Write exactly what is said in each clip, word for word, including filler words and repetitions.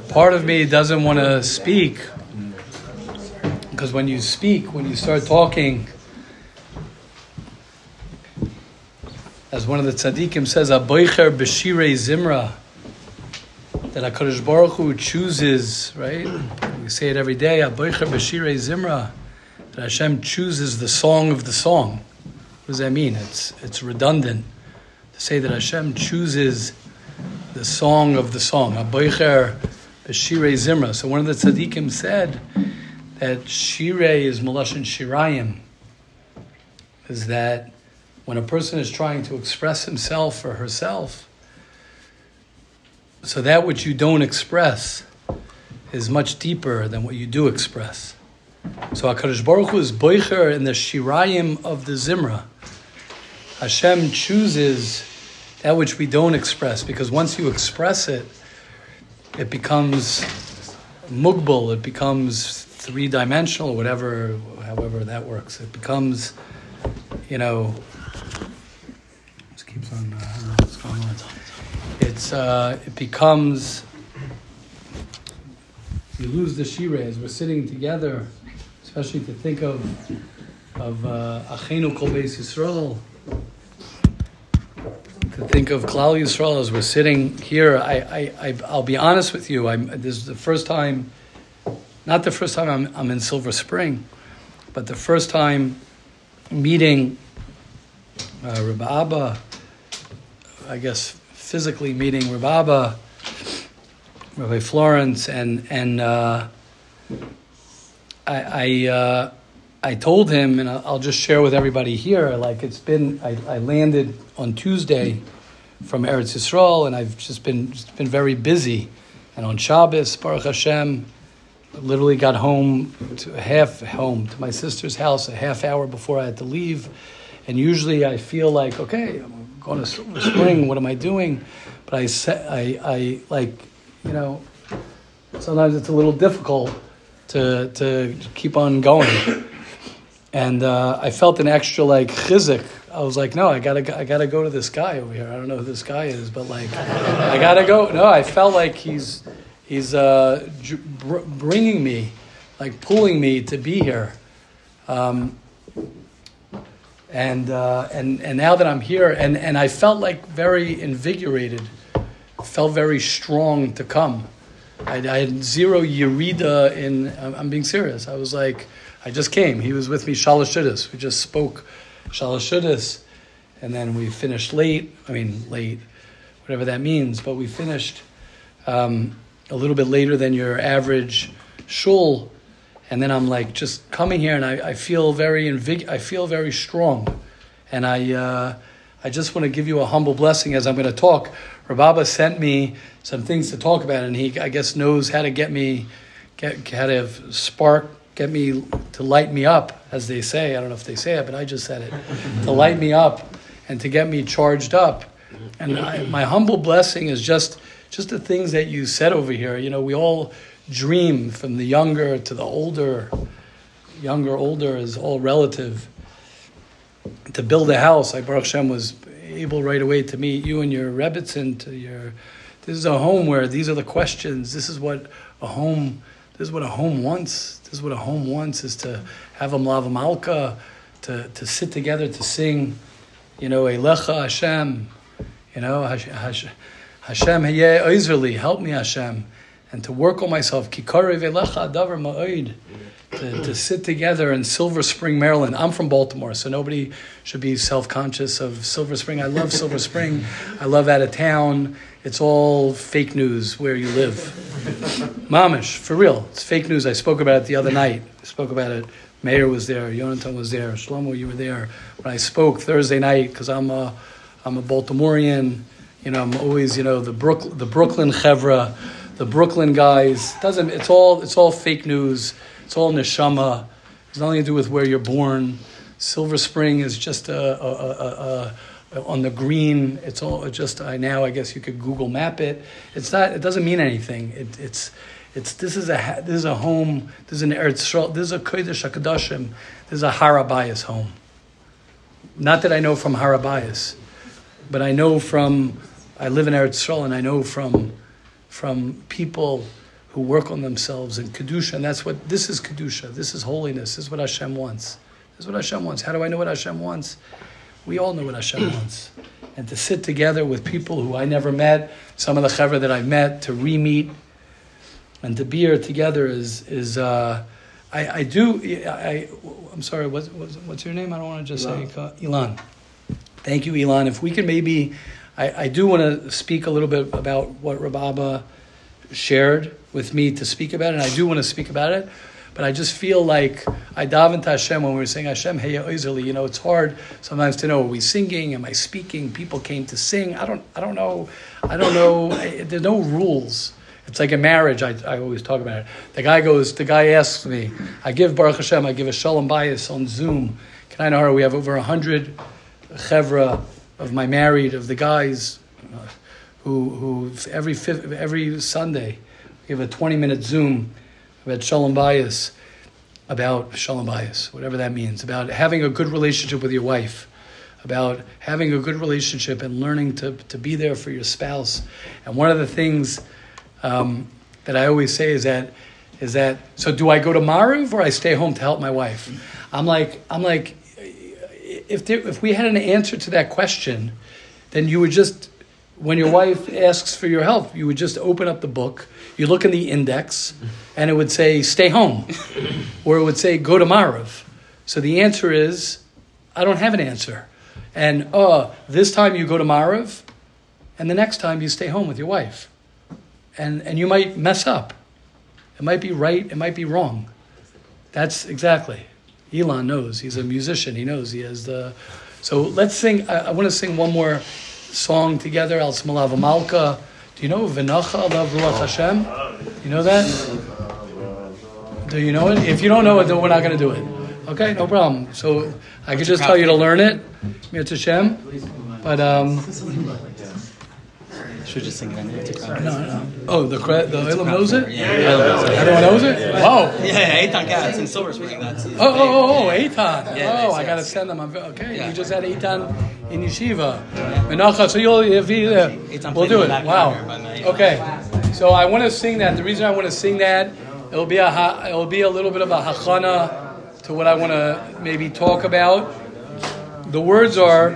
part of me doesn't want to speak, because when you speak, when you start talking, as one of the tzaddikim says, "Aboicher b'shirei zimra," that HaKadosh Baruch Hu chooses, right? We say it every day, "Aboicher b'shirei zimra," that Hashem chooses the song of the song. What does that mean? It's it's redundant to say that Hashem chooses the song of the song. Aboicher b'shirei zimra. So one of the tzaddikim said that shirei is Melashon Shirayim, is that when a person is trying to express himself or herself, so that which you don't express is much deeper than what you do express. So HaKadosh Baruch Hu is boicher in the shirayim of the zimra. Hashem chooses that which we don't express, because once you express it, it becomes mugbal, it becomes three-dimensional, whatever, however that works. It becomes, you know, keeps on, uh, I don't know what's going on. It's, uh, it becomes, you lose the shireh as we're sitting together, especially to think of, of Achenu Kol Beis Yisrael, to think of Klal Yisrael as we're sitting here. I, I, I, I'll be honest with you, I'm, this is the first time, not the first time I'm, I'm in Silver Spring, but the first time meeting uh, Rabbi Abba, I guess physically meeting Rabbi Abba, Rabbi Florence, and and uh, I I, uh, I told him, and I'll just share with everybody here. Like it's been, I, I landed on Tuesday from Eretz Yisrael, and I've just been just been very busy. And on Shabbos, Baruch Hashem, literally got home to half home to my sister's house a half hour before I had to leave. And usually I feel like, okay, I'm going to Silver Spring, what am I doing? But I, I, I like, you know, sometimes it's a little difficult to to keep on going. And uh, I felt an extra like chizik. I was like, no, I gotta, I gotta go to this guy over here. I don't know who this guy is, but like, I gotta go. No, I felt like he's, he's uh, br- bringing me, like pulling me to be here. Um, And uh, and and now that I'm here, and, and I felt like very invigorated, felt very strong to come. I, I had zero yerida in. I'm being serious. I was like, I just came. He was with me Shalashudis. We just spoke Shalashudis, and then we finished late. I mean late, whatever that means. But we finished um, a little bit later than your average shul. And then I'm like just coming here, and I, I feel very invig- I feel very strong, and I uh, I just want to give you a humble blessing as I'm going to talk. Rabbi Abba sent me some things to talk about, and he I guess knows how to get me, get how to spark, get me to light me up, as they say. I don't know if they say it, but I just said it, to light me up and to get me charged up. And I, my humble blessing is just just the things that you said over here. You know, we all dream, from the younger to the older. Younger, older is all relative. To build a house, I Baruch Hashem was able right away to meet you and your Rebbitzin. To your, this is a home where these are the questions. This is what a home. This is what a home wants. This is what a home wants, is to have a Mlav Malka, to to sit together to sing, you know, Eilecha Hashem, you know, Hashem Hayeh Oizerli, help me Hashem. And to work on myself, Kikarev Elecha Adavar Ma'od, to to sit together in Silver Spring, Maryland. I'm from Baltimore, so nobody should be self-conscious of Silver Spring. I love Silver Spring. I love out of town. It's all fake news where you live. Mamish, for real. It's fake news. I spoke about it the other night. I spoke about it. Mayor was there. Yonatan was there. Shlomo, you were there. When I spoke Thursday night, because I'm a, I'm a Baltimorean. You know, I'm always, you know, the Brook, the Brooklyn Chevra, the Brooklyn guys. Doesn't it's all it's all fake news. It's all neshama. It's nothing to do with where you're born. Silver Spring is just a, a, a, a, a on the green. It's all just I now I guess you could Google map it. It's not. It doesn't mean anything. It, it's it's this is a this is a home. This is an Eretz Yisrael. This is a Kodesh HaKadoshim. This is a Harabayas home. Not that I know from Harabayas, but I know from I live in Eretz Yisrael, and I know from from people who work on themselves in Kedusha. And that's what, this is Kedusha. This is holiness. This is what Hashem wants. This is what Hashem wants. How do I know what Hashem wants? We all know what Hashem wants. And to sit together with people who I never met, some of the chevra that I've met, to re-meet, and to be here together is, is uh, I, I do, I, I'm sorry, what's, what's your name? I don't want to just Elon. say, uh, Elon. Thank you, Elon. If we can maybe, I, I do want to speak a little bit about what Rav Abba shared with me to speak about it, and I do want to speak about it, but I just feel like I daven to Hashem when we were saying Hashem Heya Oizeli. You know, it's hard sometimes to know, are we singing? Am I speaking? People came to sing. I don't. I don't know. I don't know. I, there's no rules. It's like a marriage. I, I always talk about it. The guy goes. The guy asks me. I give Baruch Hashem. I give a Shalom Bayis on Zoom. Can I know her? We have over a hundred chevra of my married of the guys uh, who who every fifth, every Sunday we give a twenty minute Zoom about Shalom Bayis, about Shalom Bayis, whatever that means, about having a good relationship with your wife, about having a good relationship and learning to, to be there for your spouse. And one of the things um, that I always say is that, is that, so do I go to Maariv or I stay home to help my wife? I'm like, I'm like, if there, if we had an answer to that question, then you would just, when your wife asks for your help, you would just open up the book, you look in the index, and it would say, stay home. Or it would say, go to Maariv. So the answer is, I don't have an answer. And, uh, this time you go to Maariv, and the next time you stay home with your wife. And and you might mess up. It might be right, it might be wrong. That's exactly. Elon knows. He's a musician. He knows. He has the... So let's sing. I, I want to sing one more song together. Al Smalav Malka. Do you know V'nacha Alav Ruach Hashem? You know that? Do you know it? If you don't know it, then we're not going to do it. Okay, no problem. So I could just tell you to learn it. Mitzvah Hashem. But um, should just sing it in there. No, no. Oh, the cre- the Elam knows it. Yeah, yeah. Everyone knows it. Wow. Yeah, Eitan Katz in silver speaking that. Oh, oh, oh, oh, Eitan. Yeah, oh, nice, I got to yes. send them. Okay, Yeah. you just had Eitan in yeshiva. Menacha. So you'll, if you, uh, we'll do it. Wow. Okay. So I want to sing that. The reason I want to sing that, it'll be a, ha- it'll be a little bit of a hachana to what I want to maybe talk about. The words are,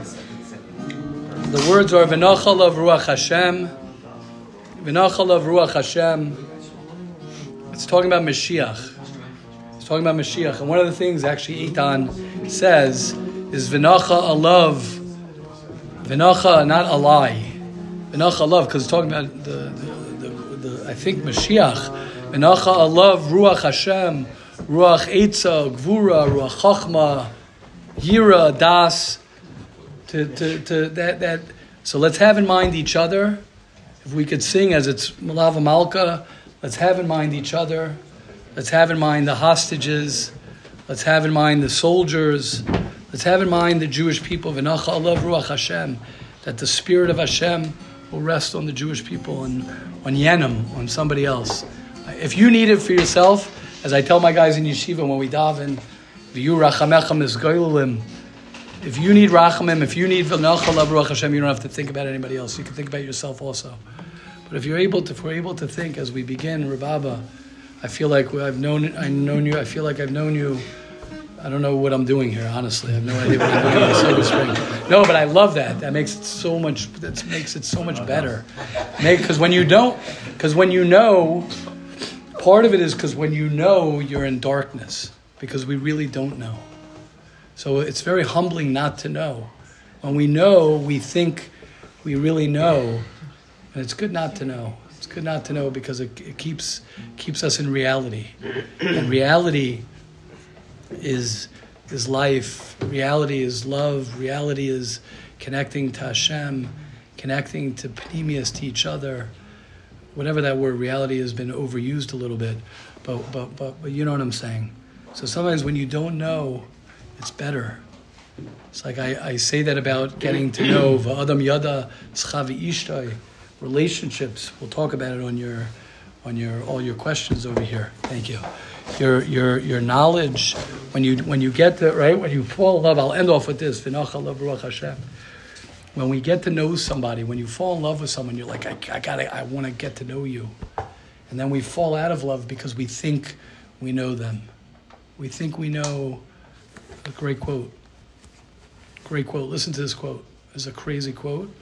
the words are V'nacha Lav Ruach Hashem. V'nacha Lav Ruach Hashem. It's talking about Mashiach. It's talking about Mashiach. And one of the things actually Eitan says is V'nacha Alav. V'nacha, not alai. V'nacha Alav, because it's talking about the, the, the, the I think Mashiach. V'nacha Alav Ruach Hashem. Ruach Eitza, Gvura, Ruach Chachma, Yira, Das. To, to, to that, that. So let's have in mind each other. If we could sing as it's Malava Malka, let's have in mind each other. Let's have in mind the hostages. Let's have in mind the soldiers. Let's have in mind the Jewish people. V'nacha Alav Ruach Hashem. That the Spirit of Hashem will rest on the Jewish people and on Yenim, on somebody else. If you need it for yourself, as I tell my guys in yeshiva when we daven, V'yu rachamechem esgoylim. If you need rachamim, if you need v'nacha lav ruach Hashem, you don't have to think about anybody else. You can think about yourself also. But if you're able to, if we're able to think as we begin, Rav Abba, I feel like I've known, I've known you. I feel like I've known you. I don't know what I'm doing here. Honestly, I have no idea what I'm doing in Silver Spring. No, but I love that. That makes it so much. That makes it so much better. Because when you don't, because when you know, part of it is because when you know, you're in darkness. Because we really don't know. So it's very humbling not to know. When we know, we think we really know, and it's good not to know. It's good not to know because it, it keeps keeps us in reality. And reality is is life. Reality is love. Reality is connecting to Hashem, connecting to Pnimius, to each other. Whatever that word, reality has been overused a little bit, but but but but you know what I'm saying. So sometimes when you don't know, it's better. It's like I, I say that about getting to know V'adam Yada Schavi Ishtai, relationships. We'll talk about it on your on your all your questions over here. Thank you. Your your your knowledge when you when you get to right when you fall in love. I'll end off with this. V'nacha Lav Ruach Hashem. When we get to know somebody, when you fall in love with someone, you're like I, I gotta I want to get to know you, And then we fall out of love because we think we know them. We think we know a great quote. Great quote. Listen to this quote. It's a crazy quote.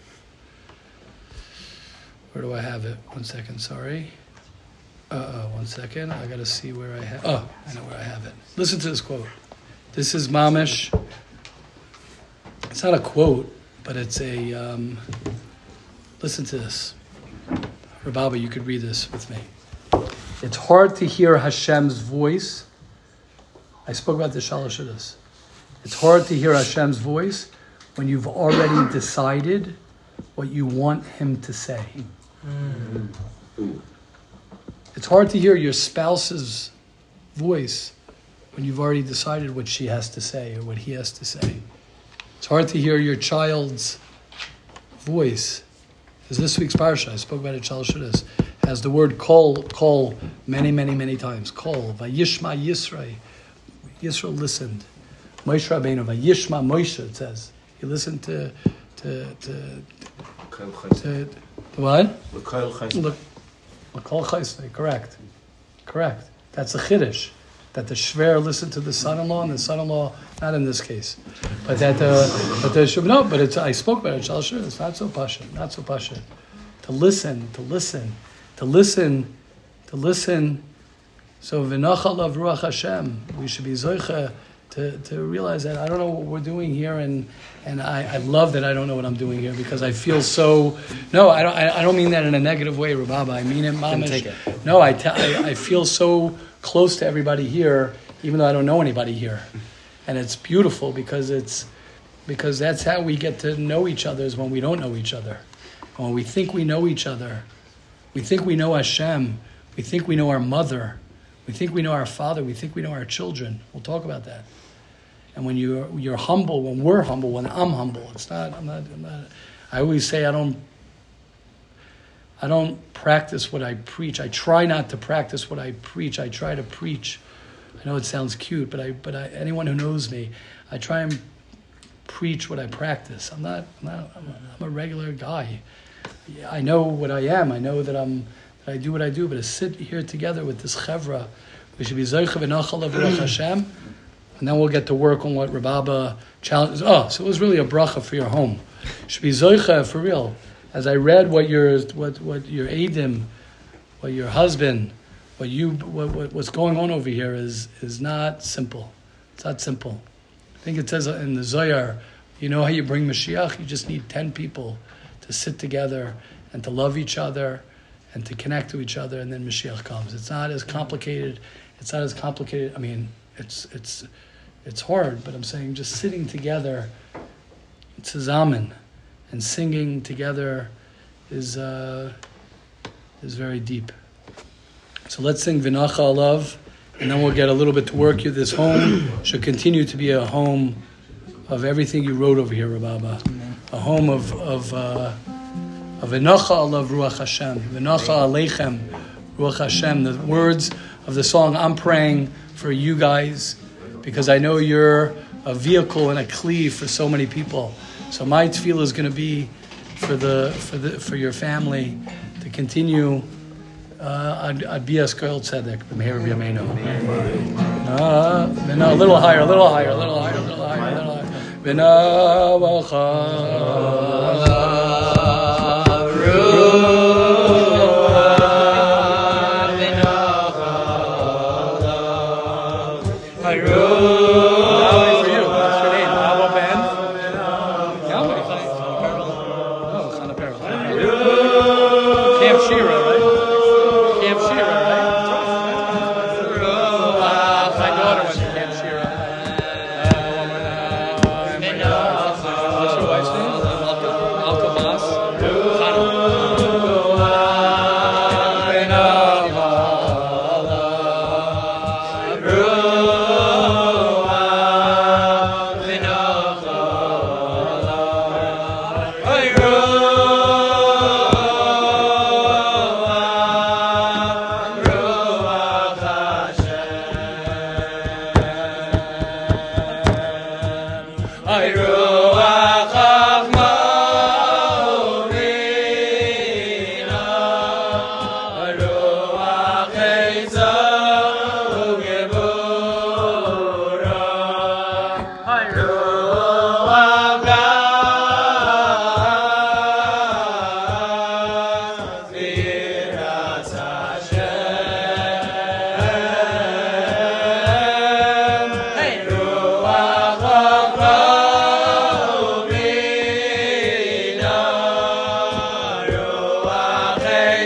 Where do I have it? One second, sorry. Uh, one second. I got to see where I have. Oh, I know where I have it. Listen to this quote. This is Mamish. It's not a quote, but it's a. Um, listen to this. Rababa, you could read this with me. It's hard to hear Hashem's voice. I spoke about the Shalosh Shudas. It's hard to hear Hashem's voice when you've already decided what you want Him to say. Mm. It's hard to hear your spouse's voice when you've already decided what she has to say or what he has to say. It's hard to hear your child's voice. As this week's parsha, I spoke about it, Shalosh Shudas, has the word kol, kol, many, many, many times. Kol, vayishma Yisrael. Yisrael listened. Moshe Rabbeinu, vayishma Moshe, it says. He listened to, to, to, to, to what? Look, L'kol Chesed, correct. Correct. That's a chiddush. That the shver listened to the son-in-law, and the son-in-law, not in this case, but that the, but the no, but it's, I spoke about it, Shalosh Shudas, it's not so pasha, not so pasha. To listen, to listen, to listen, to listen. So v'nachal of ruach Hashem, we should be zoicha to to realize that I don't know what we're doing here, and and I, I love that I don't know what I'm doing here because I feel so. No, I don't. I, I don't mean that in a negative way, Rababa. I mean it, mamish. It. No, I, t- I I feel so close to everybody here, even though I don't know anybody here, and it's beautiful because it's because that's how we get to know each other is when we don't know each other, when we think we know each other, we think we know Hashem, we think we know our mother. We think we know our father. We think we know our children. We'll talk about that. And when you're you're humble, when we're humble, when I'm humble, it's not. I'm not. I'm not. I always say I don't. I don't practice what I preach. I try not to practice what I preach. I try to preach. I know it sounds cute, but I. But I, anyone who knows me, I try and preach what I practice. I'm not. I'm not. I'm a, I'm a regular guy. I know what I am. I know that I'm. I do what I do, but to sit here together with this chevra, we should be zoicha v'nachal of ruach Hashem, and then we'll get to work on what Rababa challenges. Oh, so it was really a bracha for your home. You should be zoicha for real. As I read what your what what your edim, what your husband, what you what, what what's going on over here is is not simple. It's not simple. I think it says in the Zohar, you know how you bring Mashiach? You just need ten people to sit together and to love each other and to connect to each other, and then Mashiach comes. It's not as complicated. It's not as complicated. I mean, it's it's it's hard, but I'm saying just sitting together, zusammen, and singing together is uh, is very deep. So let's sing V'nacha Alav, and then we'll get a little bit to work here. This home should continue to be a home of everything you wrote over here, Rababa. A home of of. Uh, Of V'nacha alav ruach Hashem, V'nacha aleichem ruach Hashem. The words of the song, I'm praying for you guys because I know you're a vehicle and a kli for so many people. So my tefillah is going to be for the for the for your family to continue. Ad bias koil tzedek b'meir b'yameinu. A little higher, a little higher, a little higher, a little higher, a little higher. V'navacha.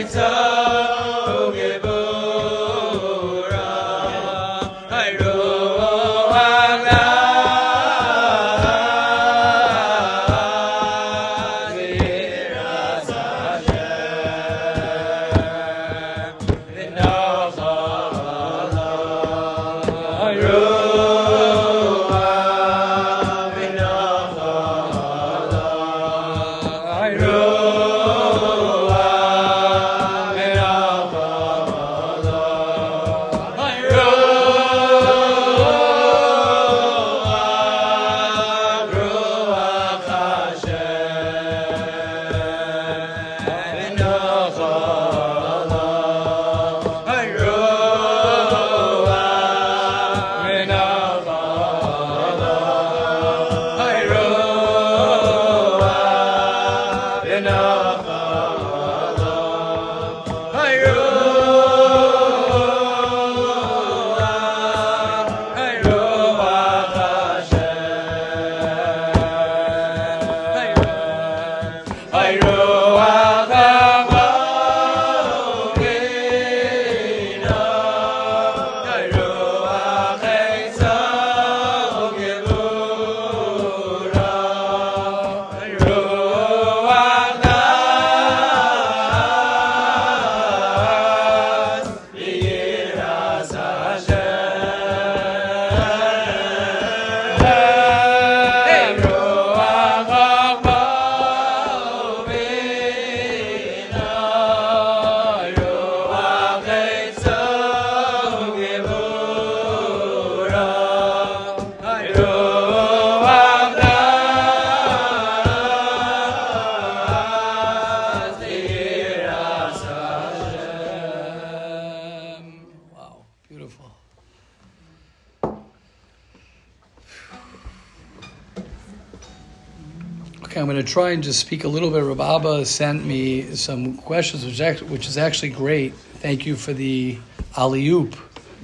Okay, I'm going to try and just speak a little bit. Rav Abba sent me some questions, which, actually, which is actually great. Thank you for the alley-oop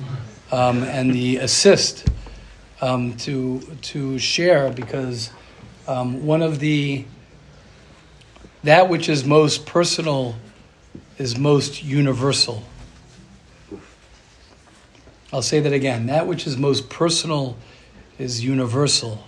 um, and the assist um, to to share, because um, one of the that which is most personal is most universal. I'll say that again. That which is most personal is universal.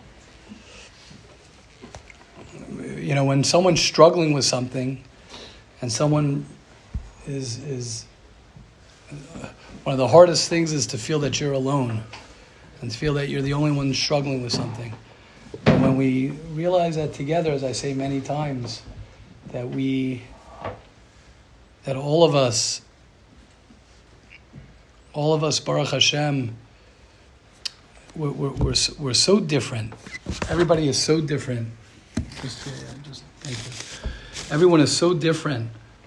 You know, when someone's struggling with something, and someone is is one of the hardest things is to feel that you're alone, and to feel that you're the only one struggling with something. And when we realize that together, as I say many times, that we, that all of us, all of us, Baruch Hashem, we're we're we're, we're so different. Everybody is so different. Just, yeah, just thank you. Everyone is so different,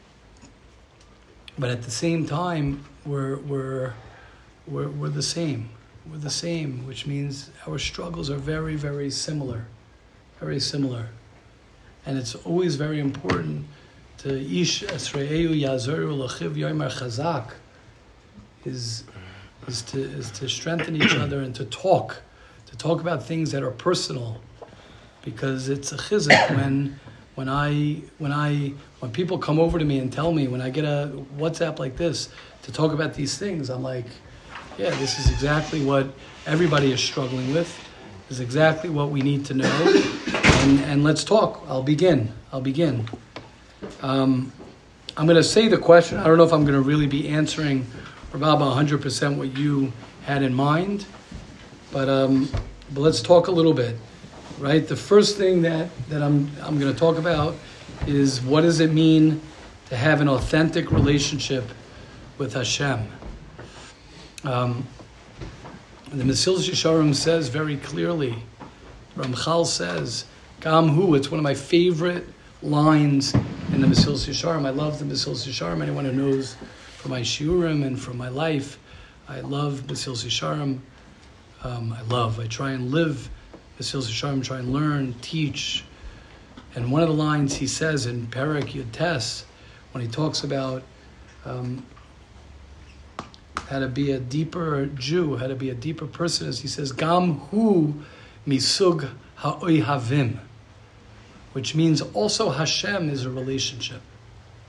but at the same time, we're we're we're we're the same. We're the same, which means our struggles are very, very similar, very similar, and it's always very important to ish esre'eu yazoru lachiv yomer chazak is is to is to strengthen each other and to talk, to talk about things that are personal. Because it's a chizuk when, when I, when I, when people come over to me and tell me, when I get a WhatsApp like this to talk about these things, I'm like, yeah, this is exactly what everybody is struggling with. This is exactly what we need to know, and and let's talk. I'll begin. I'll begin. Um, I'm going to say the question. I don't know if I'm going to really be answering, Rav Abba, one hundred percent what you had in mind, but um, but let's talk a little bit. Right, the first thing that, that I'm I'm going to talk about is what does it mean to have an authentic relationship with Hashem. Um, the Mesilas Yesharim says very clearly, Ramchal says, Gam Hu, it's one of my favorite lines in the Mesilas Yesharim. I love the Mesilas Yesharim. Anyone who knows from my shiurim and from my life, I love Mesilas Yesharim. Um, I love, I try and live Mesilas Yesharim, try and learn, teach. And one of the lines he says in Perek Yud Tes, when he talks about um, how to be a deeper Jew, how to be a deeper person, is he says, Gam hu misug ha'oihavim, which means also Hashem is a relationship.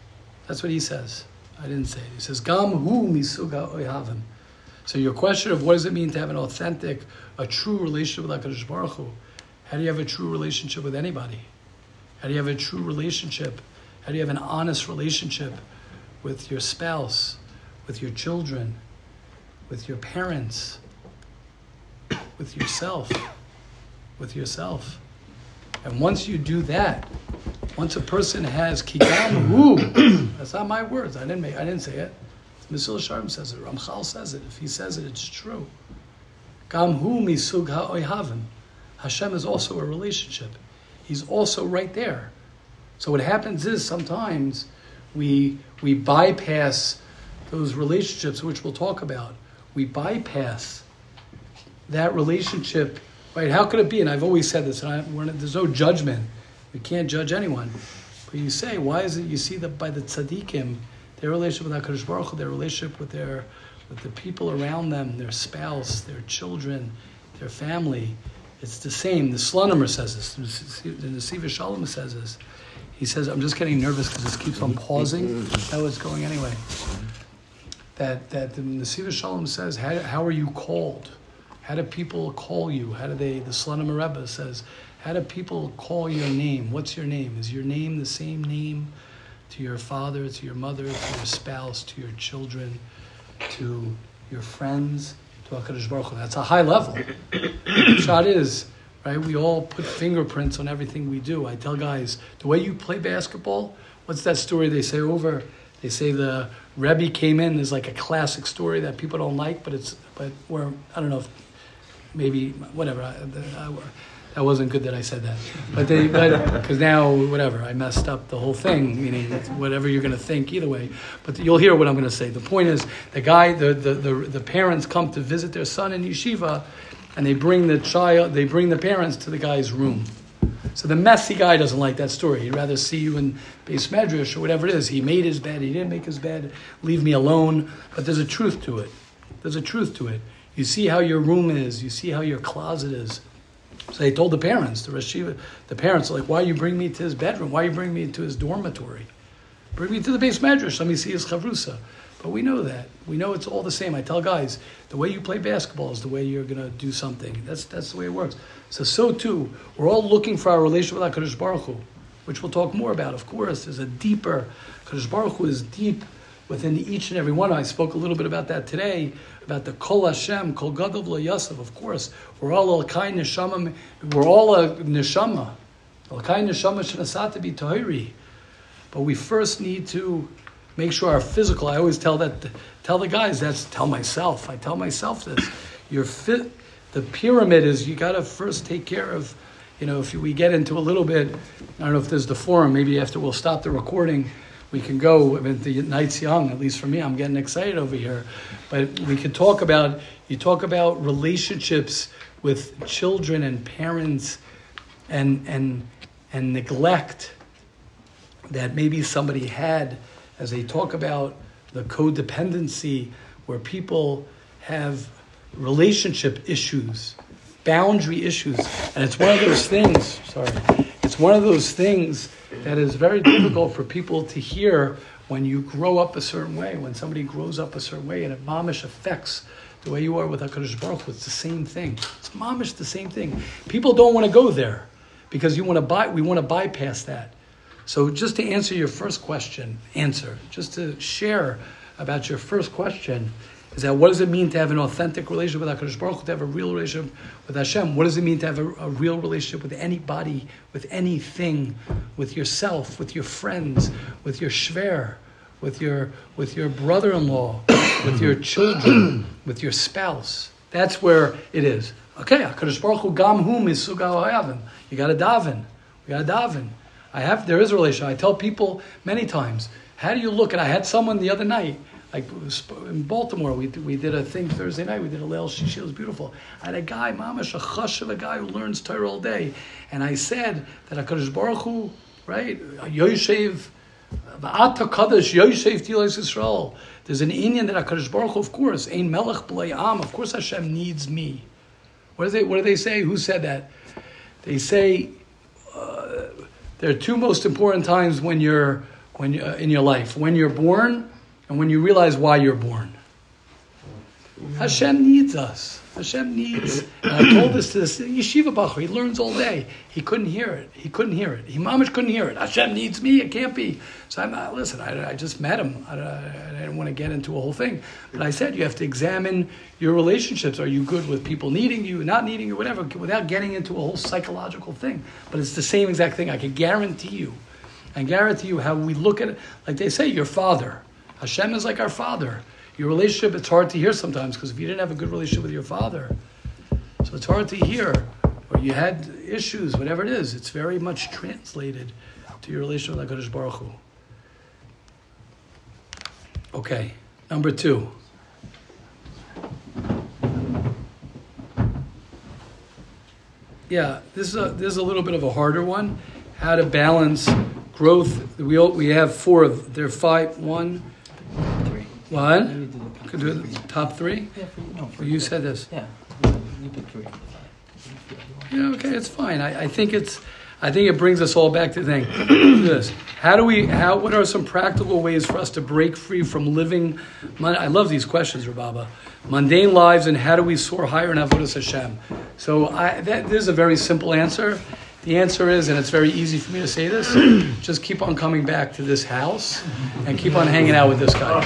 That's what he says. I didn't say it. He says, Gam hu misuga oihavim. So your question of what does it mean to have an authentic, a true relationship with HaKadosh Baruch Hu? How do you have a true relationship with anybody? How do you have a true relationship? How do you have an honest relationship with your spouse, with your children, with your parents, with yourself, with yourself? And once you do that, once a person has kigam hu, that's not my words. I didn't make. I didn't say it. Mesil Sharm says it. Ramchal says it. If he says it, it's true. Gam hu misug ha'oihavim. Hashem is also a relationship. He's also right there. So what happens is sometimes we we bypass those relationships, which we'll talk about. We bypass that relationship, right? How could it be? And I've always said this, and I, we're, there's no judgment. We can't judge anyone. But you say, why is it you see that by the tzaddikim, their relationship with HaKadosh Baruch Hu, their relationship with their with the people around them, their spouse, their children, their family, it's the same. The Slonimer says this. The Nesiva Shalom says this. He says, I'm just getting nervous because this keeps on pausing. That was going anyway. That that the Nesiva Shalom says, how, how are you called? How do people call you? How do they, the Slonimer Rebbe says, how do people call your name? What's your name? Is your name the same name to your father, to your mother, to your spouse, to your children, to your friends, to HaKadosh Baruch Hu? That's a high level. The shot is, right, we all put fingerprints on everything we do. I tell guys, the way you play basketball, what's that story they say over? They say the Rebbe came in, there's like a classic story that people don't like, but it's, but we're, I don't know if, maybe, whatever, I, I, that wasn't good that I said that. But they, but, because now, whatever, I messed up the whole thing, meaning whatever you're going to think either way. But you'll hear what I'm going to say. The point is, the guy, the, the, the, the parents come to visit their son in yeshiva, and they bring the child, they bring the parents to the guy's room. So the messy guy doesn't like that story. He'd rather see you in Beis Medrash or whatever it is. He made his bed, he didn't make his bed, leave me alone. But there's a truth to it. There's a truth to it. You see how your room is. You see how your closet is. So they told the parents, the Rashiva, the parents are like, why you bring me to his bedroom? Why you bring me to his dormitory? Bring me to the Beis Medrash. Let me see his chavrusa. But we know that. We know it's all the same. I tell guys, the way you play basketball is the way you're going to do something. That's that's the way it works. So, so too, we're all looking for our relationship with HaKadosh Baruch Hu, which we'll talk more about. Of course, there's a deeper, HaKadosh Baruch Hu is deep within each and every one. I spoke a little bit about that today, about the Kol Hashem, Kol Gadol Lo Yosef. Of course, we're all Elkai Neshama, we're all a Neshama. Elkai Neshama Shenasata Bi Tahiri. But we first need to make sure our physical, I always tell that, tell the guys, that's, tell myself, I tell myself this, your fit, the pyramid is, you got to first take care of, you know, if we get into a little bit, I don't know if there's the forum, maybe after we'll stop the recording, we can go, I mean, the night's young, at least for me, I'm getting excited over here, but we could talk about, you talk about relationships with children and parents and and and neglect that maybe somebody had, as they talk about the codependency, where people have relationship issues, boundary issues. And it's one of those things, sorry, it's one of those things that is very difficult for people to hear when you grow up a certain way, when somebody grows up a certain way, and it mamish affects the way you are with HaKadosh Baruch Hu. It's the same thing. It's mamish the same thing. People don't want to go there because you want to buy, we want to bypass that. So just to answer your first question, answer, just to share about your first question, is that what does it mean to have an authentic relationship with HaKadosh Baruch Hu, to have a real relationship with Hashem? What does it mean to have a, a real relationship with anybody, with anything, with yourself, with your friends, with your shver, with your with your brother-in-law, with your children, with your spouse? That's where it is. Okay, HaKadosh Baruch Hu gam hu misug ha'ohavim. You got to daven. We got to daven. I have, there is a relation. I tell people many times, how do you look? And I had someone the other night, like in Baltimore, we we did a thing Thursday night, we did a Leil Shishi, it was beautiful. I had a guy, mamash, a chush of a guy who learns Torah all day. And I said that HaKadosh Baruch Hu, right, Yoshev, V'ata Kadosh, Yoshev Tilas Yisrael. There's an Inyan that HaKadosh Baruch Hu, of course, Ein Melech B'lei Am, of course Hashem needs me. What do they, what do they say? Who said that? They say, uh, there are two most important times when you're when you, uh, in your life, when you're born and when you realize why you're born. Hashem needs us. Hashem needs, and I told this to this yeshiva bachur, he learns all day. He couldn't hear it. He couldn't hear it. He mamish couldn't hear it. Hashem needs me. It can't be. So I'm not, listen, I, I just met him. I, I didn't want to get into a whole thing. But I said, you have to examine your relationships. Are you good with people needing you, not needing you, whatever, without getting into a whole psychological thing. But it's the same exact thing. I can guarantee you. I guarantee you how we look at it. Like they say, your father. Hashem is like our father. Your relationship, it's hard to hear sometimes because if you didn't have a good relationship with your father, so it's hard to hear, or you had issues, whatever it is, it's very much translated to your relationship with HaKadosh Baruch Hu. Okay, number two. Yeah, this is a this is a little bit of a harder one. How to balance growth. We all, we have four of there are five one. What? Could do the top three? Yeah, for, no, for well, you said this. Yeah, you pick three. Yeah, okay, it's fine. I, I think it's, I think it brings us all back to the thing. This. How do we? How? What are some practical ways for us to break free from living? I love these questions, Rababa. Mundane lives, and how do we soar higher in Avodas Hashem? So I, that, this is a very simple answer. The answer is, and it's very easy for me to say this, just keep on coming back to this house and keep on hanging out with this guy.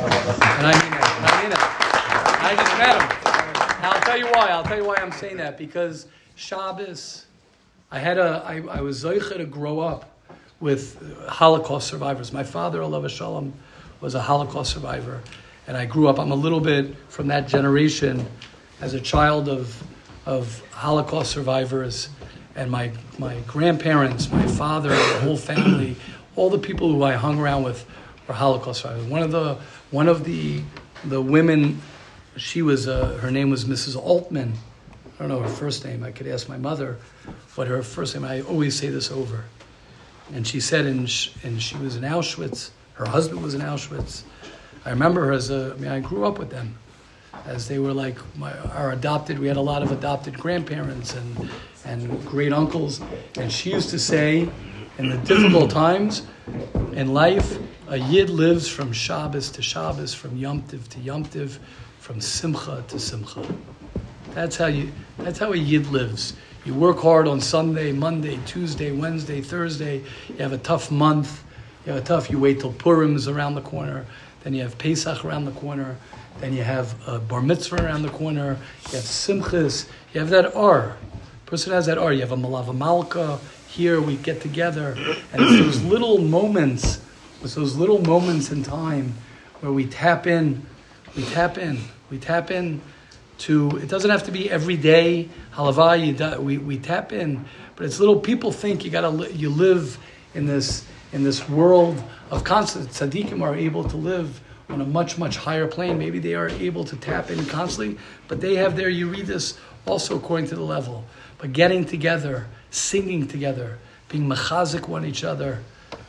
And I mean that. And I mean that. I just met him. And I'll tell you why. I'll tell you why I'm saying that. Because Shabbos, I had a, I, I was zoicha to grow up with Holocaust survivors. My father, Alav Shalom, was a Holocaust survivor. And I grew up, I'm a little bit from that generation as a child of, of Holocaust survivors. And my, my grandparents, my father, the whole family, all the people who I hung around with were Holocaust survivors. One of the one of the the women, she was uh, her name was Missus Altman. I don't know her first name. I could ask my mother what her first name. I always say this over. And she said, in, and she was in Auschwitz. Her husband was in Auschwitz. I remember her as a. I mean, I grew up with them, as they were like my, our adopted. We had a lot of adopted grandparents and. and great uncles, and she used to say, in the difficult times in life, a Yid lives from Shabbos to Shabbos, from Yom Tiv to Yom Tiv, from Simcha to Simcha. That's how you. That's how a Yid lives. You work hard on Sunday, Monday, Tuesday, Wednesday, Thursday. You have a tough month. You have a tough. You wait till Purim is around the corner. Then you have Pesach around the corner. Then you have a Bar Mitzvah around the corner. You have Simchas. You have that R. Person has that R. You have a Malava Malka. Here we get together, and it's those little moments, it's those little moments in time where we tap in, we tap in, we tap in to. It doesn't have to be every day. Halavai, we we tap in, but it's little. People think you gotta you live in this in this world of constant. Tzaddikim are able to live on a much much higher plane. Maybe they are able to tap in constantly, but they have their. You read this also according to the level. But getting together, singing together, being mechazik one each other,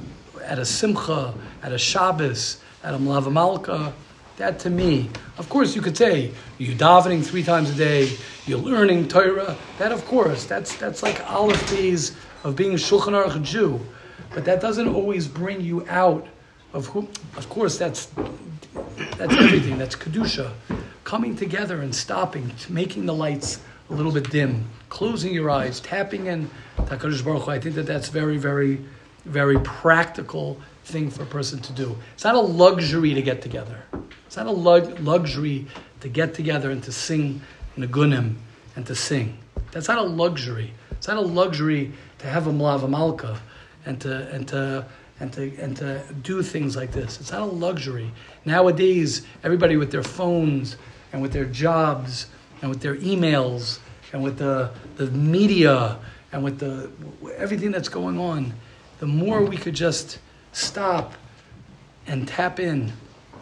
at a simcha, at a Shabbos, at a Malava Malka, that to me, of course you could say, you're davening three times a day, you're learning Torah, that of course, that's that's like Aleph days of being a Shulchan Aruch Jew. But that doesn't always bring you out of who, of course that's that's everything, that's Kedusha. Coming together and stopping, making the lights a little bit dim, closing your eyes, tapping in HaKadosh Baruch Hu. I think that that's very, very, very practical thing for a person to do. It's not a luxury to get together. It's not a lug- luxury to get together and to sing Nagunim and to sing. That's not a luxury. It's not a luxury to have a Malava Malka and to and to and to and to do things like this. It's not a luxury. Nowadays, everybody with their phones and with their jobs and with their emails, and with the, the media, and with the everything that's going on, the more we could just stop and tap in,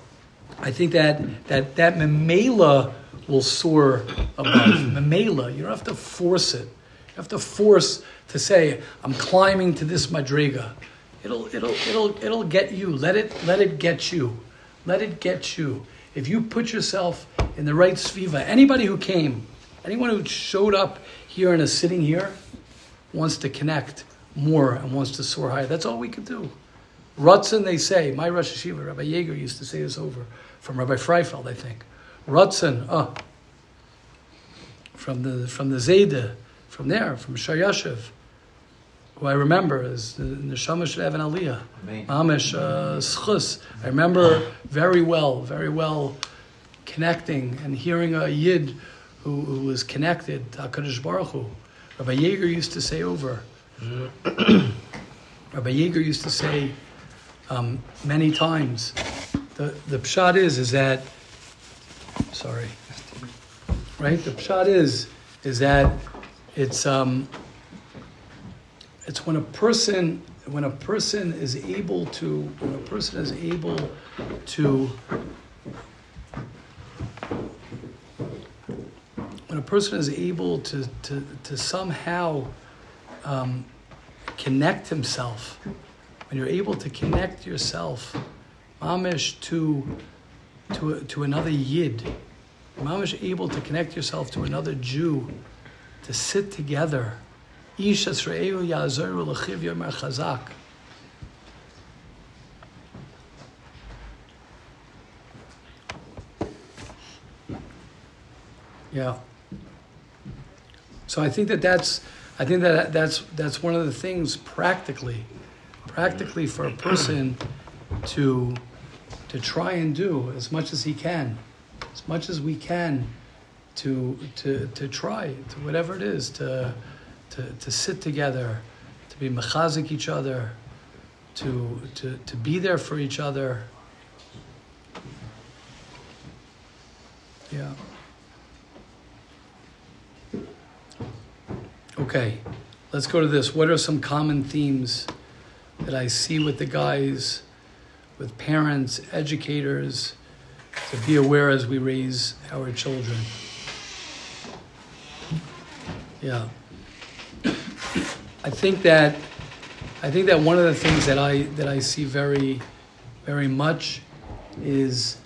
I think that that, that memela will soar above. Memela, you don't have to force it. You have to force to say, I'm climbing to this madriga. It'll it'll it'll it'll get you. Let it let it get you. Let it get you. If you put yourself in the right sviva, anybody who came, anyone who showed up here and is sitting here, wants to connect more and wants to soar higher. That's all we could do. Ratzon, they say, my Rosh Hashiva, Rabbi Yeager used to say this over, from Rabbi Freifeld, I think. Ratzon, oh, from the from the Zayda, from there, from Shayashiv, who I remember is the Neshama should have an Aliyah. Mamish uh, Schus. I remember very well, very well connecting and hearing a Yid who, who was connected to HaKadosh Baruch Hu. Rabbi Yeager used to say over, Rabbi Yeager used to say um, many times, the, the pshat is, is that, sorry, right? The pshat is, is that it's, um, it's when a person, when a person is able to, when a person is able to, when a person is able to, to, to somehow um, connect himself, when you're able to connect yourself, mamish, to to to another yid, mamish able to connect yourself to another Jew, to sit together, ish asre'eu ya'azoru l'chiv yomer chazak. Yeah. So I think that that's, I think that that's that's one of the things practically, practically for a person to to try and do as much as he can, as much as we can, to to to try to whatever it is to to to sit together, to be mechazik each other, to to to be there for each other. Yeah. Okay, let's go to this. What are some common themes that I see with the guys, with parents, educators, to be aware as we raise our children? Yeah. I think that I think that one of the things that I that I see very, very much is,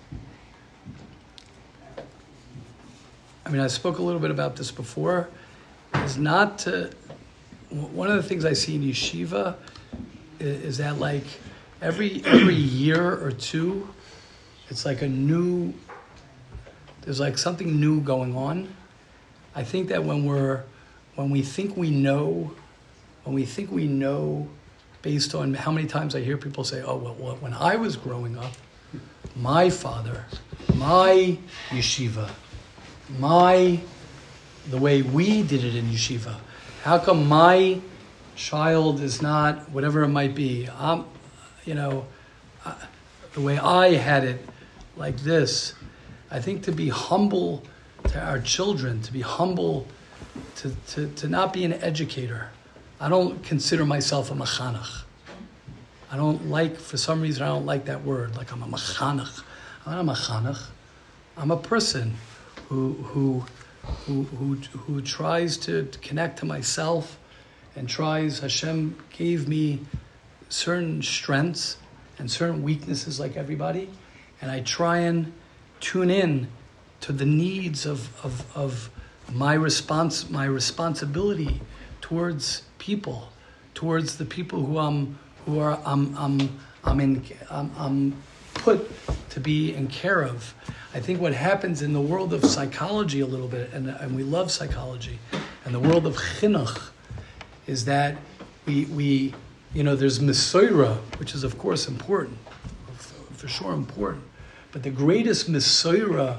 I mean, I spoke a little bit about this before, is not to, one of the things I see in yeshiva is, is that like every every year or two, it's like a new, there's like something new going on. I think that when we're, when we think we know, when we think we know based on how many times I hear people say, oh, well, well when I was growing up, my father, my yeshiva, my, the way we did it in yeshiva. How come my child is not, whatever it might be, I'm, you know, uh, the way I had it like this. I think to be humble to our children, to be humble, to, to, to not be an educator. I don't consider myself a machanach. I don't like, for some reason, I don't like that word, like I'm a machanach. I'm not a machanach. I'm a person who, who, Who, who who tries to, to connect to myself and tries, Hashem gave me certain strengths and certain weaknesses like everybody, and I try and tune in to the needs of of, of my response my responsibility towards people, towards the people who I'm who are I'm I'm I'm in I'm, I'm put to be in care of. I think what happens in the world of psychology a little bit, and, and we love psychology, and the world of chinuch, is that we, we you know, there's mesorah, which is of course important, for sure important, but the greatest mesorah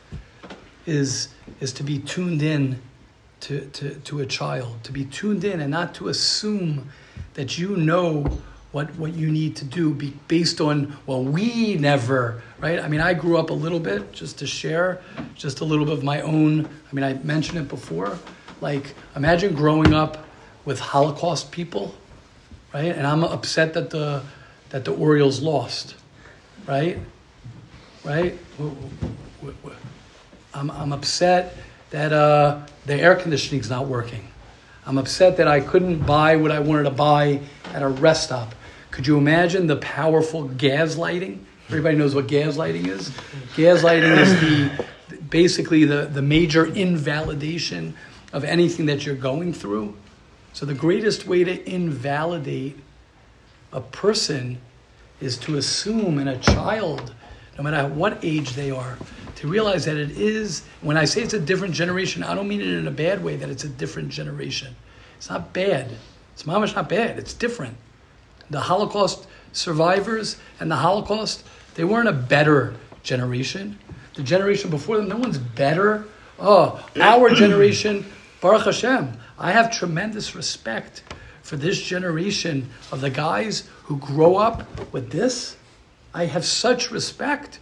is is to be tuned in to, to, to a child, to be tuned in and not to assume that you know what what you need to do be based on, well, we never, right? I mean, I grew up a little bit, just to share, just a little bit of my own, I mean, I mentioned it before, like, imagine growing up with Holocaust people, right? And I'm upset that the that the Orioles lost, right? Right? I'm I'm upset that uh, the air conditioning's not working. I'm upset that I couldn't buy what I wanted to buy at a rest stop. Could you imagine the powerful gaslighting? Everybody knows what gaslighting is. Gaslighting is the basically the, the major invalidation of anything that you're going through. So the greatest way to invalidate a person is to assume in a child, no matter what age they are, to realize that it is, when I say it's a different generation, I don't mean it in a bad way, that it's a different generation. It's not bad. It's mamash not bad. It's different. The Holocaust survivors and the Holocaust, they weren't a better generation. The generation before them, no one's better. Oh, our generation, Baruch Hashem. I have tremendous respect for this generation of the guys who grow up with this. I have such respect.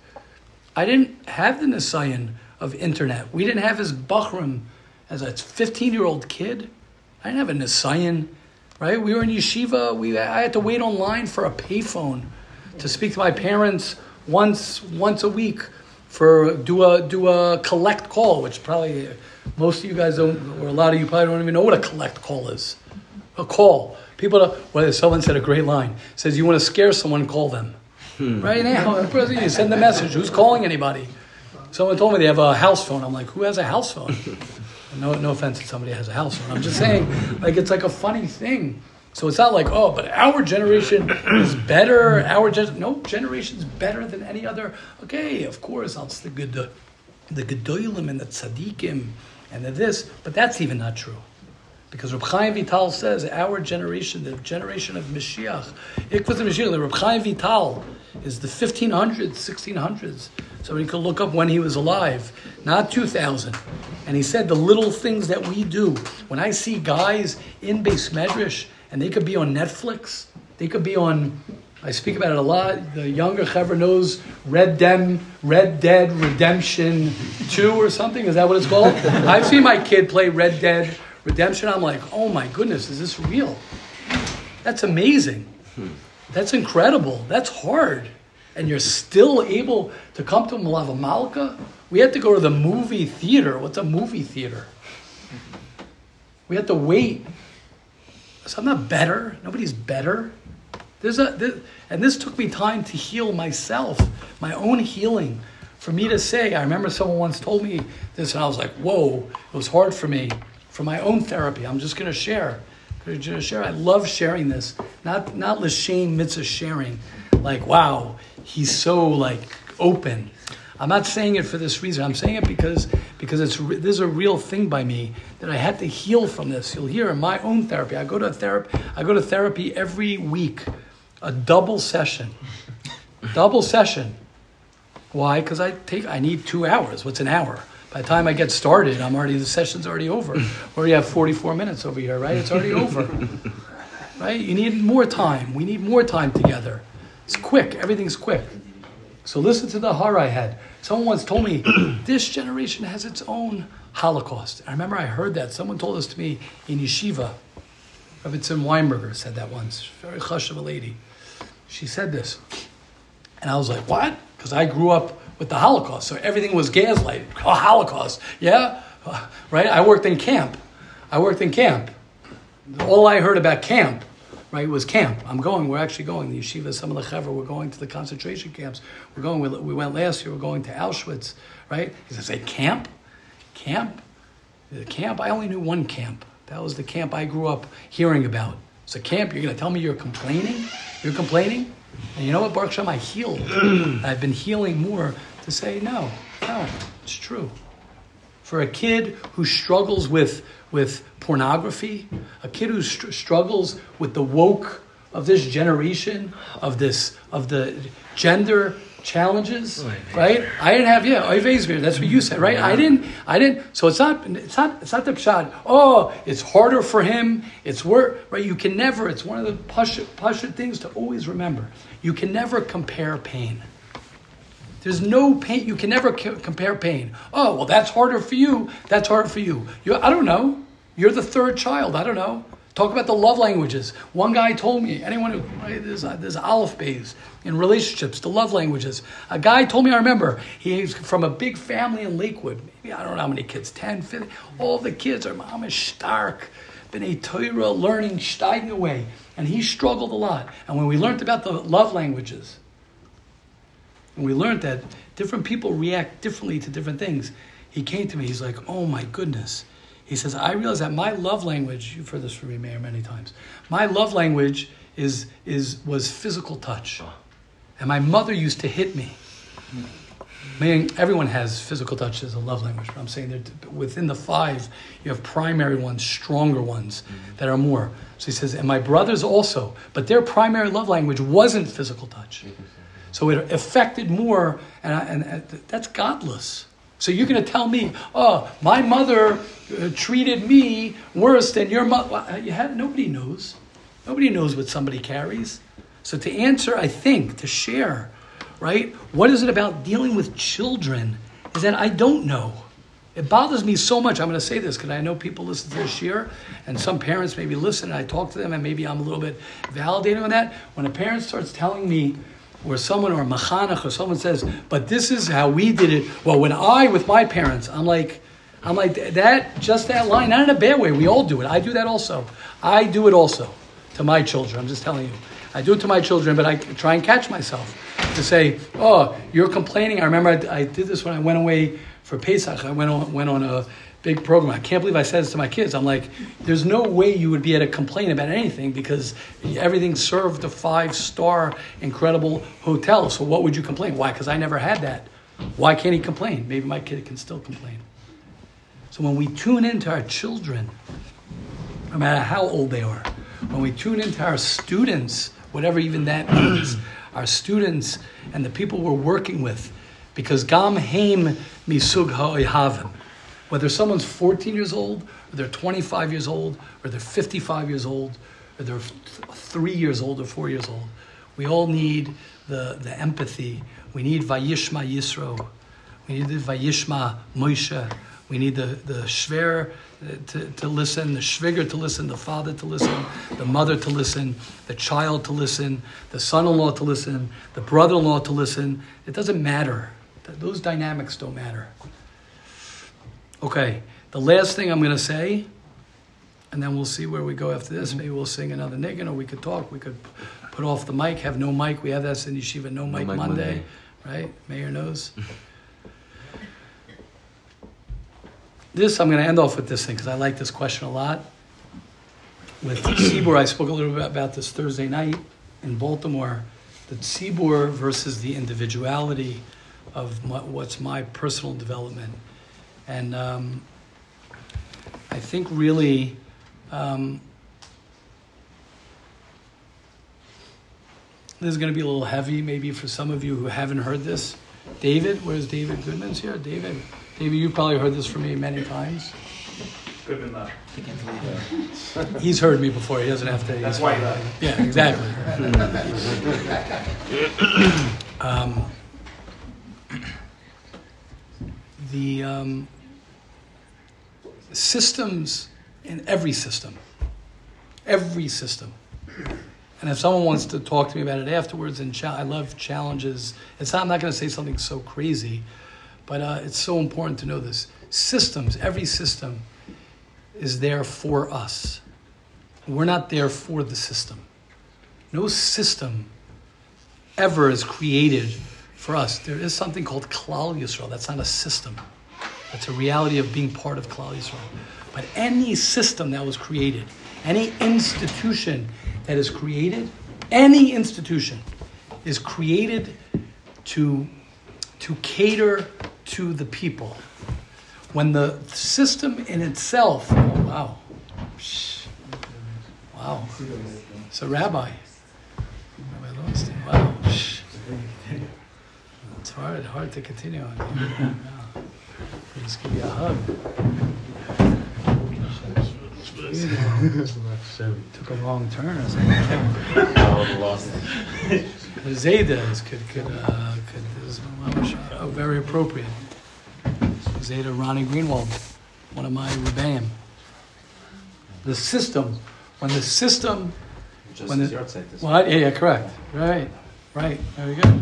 I didn't have the Nisayan of internet. We didn't have his Bachram as a fifteen-year-old kid. I didn't have a Nisayan, right? We were in yeshiva. We I had to wait online for a payphone to speak to my parents once once a week for do a do a collect call, which probably most of you guys don't, or a lot of you probably don't even know what a collect call is. A call. People, don't, well, someone said a great line. Says you want to scare someone, call them. Hmm. Right now, you send the message. Who's calling anybody? Someone told me they have a house phone. I'm like, who has a house phone? No, no offense if somebody has a house phone. I'm just saying, like, it's like a funny thing. So it's not like, oh, but our generation is better. Our gen- no generation's better than any other. Okay, of course, it's the good, the, the gedolim and the tzaddikim and the this, but that's even not true. Because Reb Chaim Vital says our generation, the generation of Mashiach, Ikvaz Mashiach, the Reb Chaim Vital is the fifteen hundreds, sixteen hundreds. So you can look up when he was alive, not two thousand. And he said the little things that we do. When I see guys in Beis Medrash, and they could be on Netflix, they could be on, I speak about it a lot, the younger Chaver knows Red Dem, Red Dead Redemption two or something, is that what it's called? I've seen my kid play Red Dead Redemption. I'm like, oh my goodness, is this real? That's amazing. That's incredible. That's hard. And you're still able to come to Malava Malka? We had to go to the movie theater. What's a movie theater? We had to wait. So I'm not better. Nobody's better. There's a, there, and this took me time to heal myself, my own healing. For me to say, I remember someone once told me this, and I was like, whoa, it was hard for me. For my own therapy, I'm just going to share. Going to share. I love sharing this. Not not l'shem mitzvah sharing. Like, wow, he's so like open. I'm not saying it for this reason. I'm saying it because because it's this is a real thing by me that I had to heal from this. You'll hear in my own therapy. I go to therapy. I go to therapy every week, a double session, double session. Why? Because I take I need two hours. What's an hour? By the time I get started, I'm already the session's already over. We already have forty-four minutes over here, right? It's already over, right? You need more time. We need more time together. It's quick. Everything's quick. So listen to the har I had. Someone once told me, this generation has its own Holocaust. I remember I heard that. Someone told this to me in yeshiva. Rebbetzin Weinberger said that once. Very chush of a lady. She said this. And I was like, what? Because I grew up with the Holocaust. So everything was gaslighted. Oh, Holocaust. Yeah? Right? I worked in camp. I worked in camp. All I heard about camp, right, was camp. I'm going. We're actually going. The yeshiva, some of the chaver, we're going to the concentration camps. We're going. We, we went last year. We're going to Auschwitz, right? He said, say, camp? Camp? The camp? I only knew one camp. That was the camp I grew up hearing about. It's a camp. You're going to tell me you're complaining? You're complaining? And you know what, Baruch Hashem, I healed. I've been healing more to say, no, no, it's true. For a kid who struggles with, with pornography, a kid who str- struggles with the woke of this generation, of this, of the gender challenges, right? I didn't have, yeah, Oivesvir, that's what you said, right? I didn't, I didn't, so it's not, it's not, it's not the pshat, oh, it's harder for him, it's worse, right? You can never, it's one of the pasha, pasha things to always remember. You can never compare pain. There's no pain, you can never c- compare pain. Oh, well, that's harder for you, that's harder for you. you. I don't know. You're the third child, I don't know. Talk about the love languages. One guy told me, anyone who, right, there's, there's aleph bays in relationships, the love languages. A guy told me, I remember, he's from a big family in Lakewood. Maybe, I don't know how many kids, ten, fifty. All the kids are mamish stark, b'nei Torah, learning, steiging away. And he struggled a lot. And when we learned about the love languages, and we learned that different people react differently to different things, he came to me, he's like, oh my goodness. He says, I realize that my love language, you've heard this from me, Mayor, many times. My love language is is was physical touch. And my mother used to hit me. I mean, everyone has physical touch as a love language, but I'm saying that within the five, you have primary ones, stronger ones mm-hmm. that are more. So he says, and my brothers also, but their primary love language wasn't physical touch. Mm-hmm. So it affected more, and, I, and, and that's godless. So you're going to tell me, oh, my mother uh, treated me worse than your mother. Well, you have, nobody knows. Nobody knows what somebody carries. So to answer, I think, to share, right? What is it about dealing with children is that I don't know. It bothers me so much. I'm going to say this because I know people listen to this year, and some parents maybe listen, and I talk to them, and maybe I'm a little bit validating on that. When a parent starts telling me, or someone, or a machanach, or someone says, but this is how we did it. Well, when I, with my parents, I'm like, I'm like, that, just that line, not in a bad way. We all do it. I do that also. I do it also to my children. I'm just telling you. I do it to my children, but I try and catch myself to say, oh, you're complaining. I remember I, I did this when I went away for Pesach. I went on, went on a big program. I can't believe I said this to my kids. I'm like, there's no way you would be able to complain about anything because everything served a five-star incredible hotel. So what would you complain? Why? Because I never had that. Why can't he complain? Maybe my kid can still complain. So when we tune into our children, no matter how old they are, when we tune into our students, whatever even that means, our students and the people we're working with, because gam heim misug ha'ohavim. Whether someone's fourteen years old, or they're twenty-five years old, or they're fifty-five years old, or they're three years old or four years old, we all need the, the empathy. We need Vayishma Yisro. We need the Vayishma Moshe. We need the, the Shver to, to listen, the Shviger to listen, the father to listen, the mother to listen, the child to listen, the son-in-law to listen, the brother-in-law to listen. It doesn't matter. Those dynamics don't matter. Okay, the last thing I'm going to say, and then we'll see where we go after this. Maybe we'll sing another niggin, or we could talk. We could put off the mic, have no mic. We have that in yeshiva, no, no mic, mic Monday, Monday, right? Mayor knows. This, I'm going to end off with this thing, because I like this question a lot. With Tzibur, I spoke a little bit about this Thursday night in Baltimore. The Tzibur versus the individuality of my, what's my personal development. And um, I think really um, this is going to be a little heavy maybe for some of you who haven't heard this. David, where's David Goodman's here? David, David, you probably heard this from me many times. Goodman left. He's heard me before. He doesn't have to. That's why he left. Yeah, exactly. um, the um, systems in every system, every system. And if someone wants to talk to me about it afterwards, and cha- I love challenges. It's not, I'm not going to say something so crazy, but uh, it's so important to know this. Systems, every system is there for us. We're not there for the system. No system ever is created for us. There is something called Klal Yisrael. That's not a system. That's a reality of being part of Klal Yisrael. But any system that was created, any institution that is created, any institution is created to, to cater to the people. When the system in itself, oh wow, wow, it's a rabbi, Rabbi Lowenstein, wow, it's hard, hard to continue on. Wow. Just give you a hug. Took a wrong turn or something. Zayda is could could uh, could is uh, very appropriate. Zayda Ronnie Greenwald, one of my rebbeim. The system, when the system, Just when the, yard site this well, yeah, yeah, correct, right, right, very good.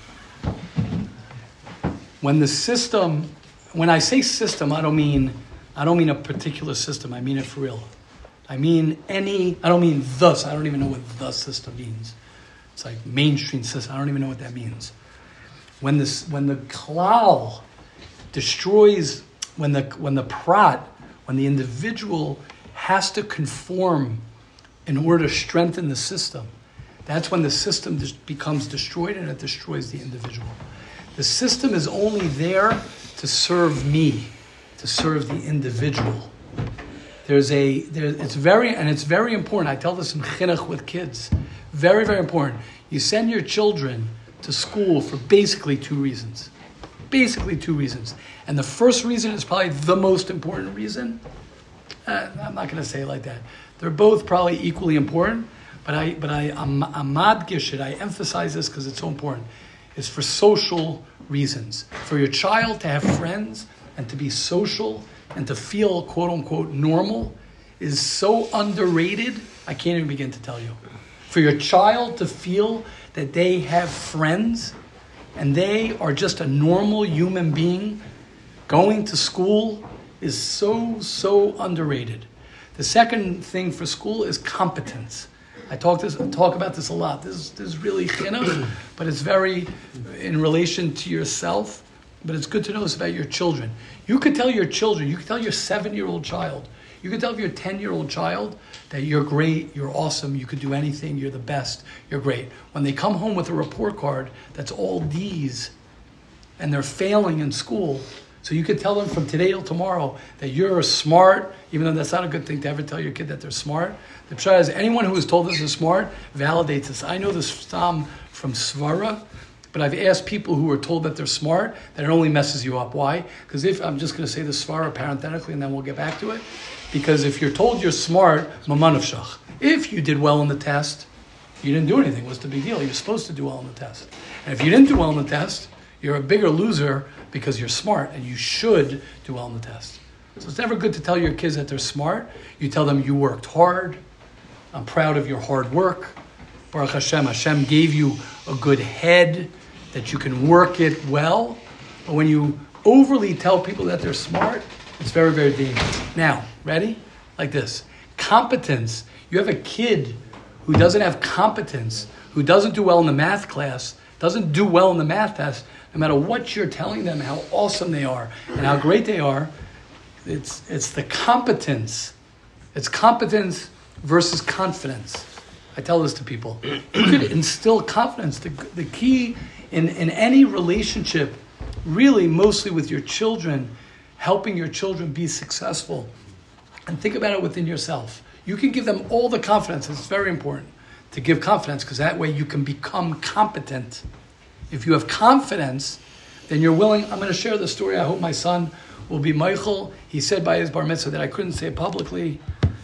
When the system, when I say system, I don't mean, I don't mean a particular system. I mean it for real. I mean any. I don't mean the. I don't even know what the system means. It's like mainstream system. I don't even know what that means. When this, when the klal destroys, when the when the prat, when the individual has to conform in order to strengthen the system, that's when the system just becomes destroyed and it destroys the individual. The system is only there to serve me, to serve the individual. There's a, there, it's very, and it's very important. I tell this in chinuch with kids. Very, very important. You send your children to school for basically two reasons. Basically two reasons. And the first reason is probably the most important reason. Uh, I'm not going to say it like that. They're both probably equally important, but I, but I, I'm, I'm madgish it. I emphasize this because it's so important. It's for social reasons. For your child to have friends and to be social and to feel quote unquote normal is so underrated. I can't even begin to tell you. For your child to feel that they have friends and they are just a normal human being going to school is so, so underrated. The second thing for school is competence. I talk this, talk about this a lot. This, this is really chinuch, but it's very in relation to yourself. But it's good to know this about your children. You could tell your children, you could tell your seven-year-old child, you could tell your ten-year-old child that you're great, you're awesome, you could do anything, you're the best, you're great. When they come home with a report card that's all D's and they're failing in school, so you could tell them from today till tomorrow that you're smart, even though that's not a good thing to ever tell your kid that they're smart. The pshat is anyone who is told this is smart validates this. I know this psalm from Svara, but I've asked people who are told that they're smart that it only messes you up. Why? Because if, I'm just going to say the Svara parenthetically and then we'll get back to it. Because if you're told you're smart, mamanavshach. If you did well in the test, you didn't do anything. What's the big deal? You're supposed to do well in the test. And if you didn't do well in the test, you're a bigger loser because you're smart and you should do well in the test. So it's never good to tell your kids that they're smart. You tell them you worked hard. I'm proud of your hard work. Baruch Hashem, Hashem gave you a good head that you can work it well. But when you overly tell people that they're smart, it's very, very dangerous. Now, ready? Like this. Competence. You have a kid who doesn't have competence, who doesn't do well in the math class, doesn't do well in the math test, no matter what you're telling them, how awesome they are and how great they are, it's it's the competence. It's competence versus confidence. I tell this to people. You could instill confidence. The, the key in, in any relationship, really mostly with your children, helping your children be successful. And think about it within yourself. You can give them all the confidence. It's very important to give confidence because that way you can become competent. If you have confidence, then you're willing. I'm going to share the story. I hope my son will be Michael. He said by his bar mitzvah that I couldn't say it publicly.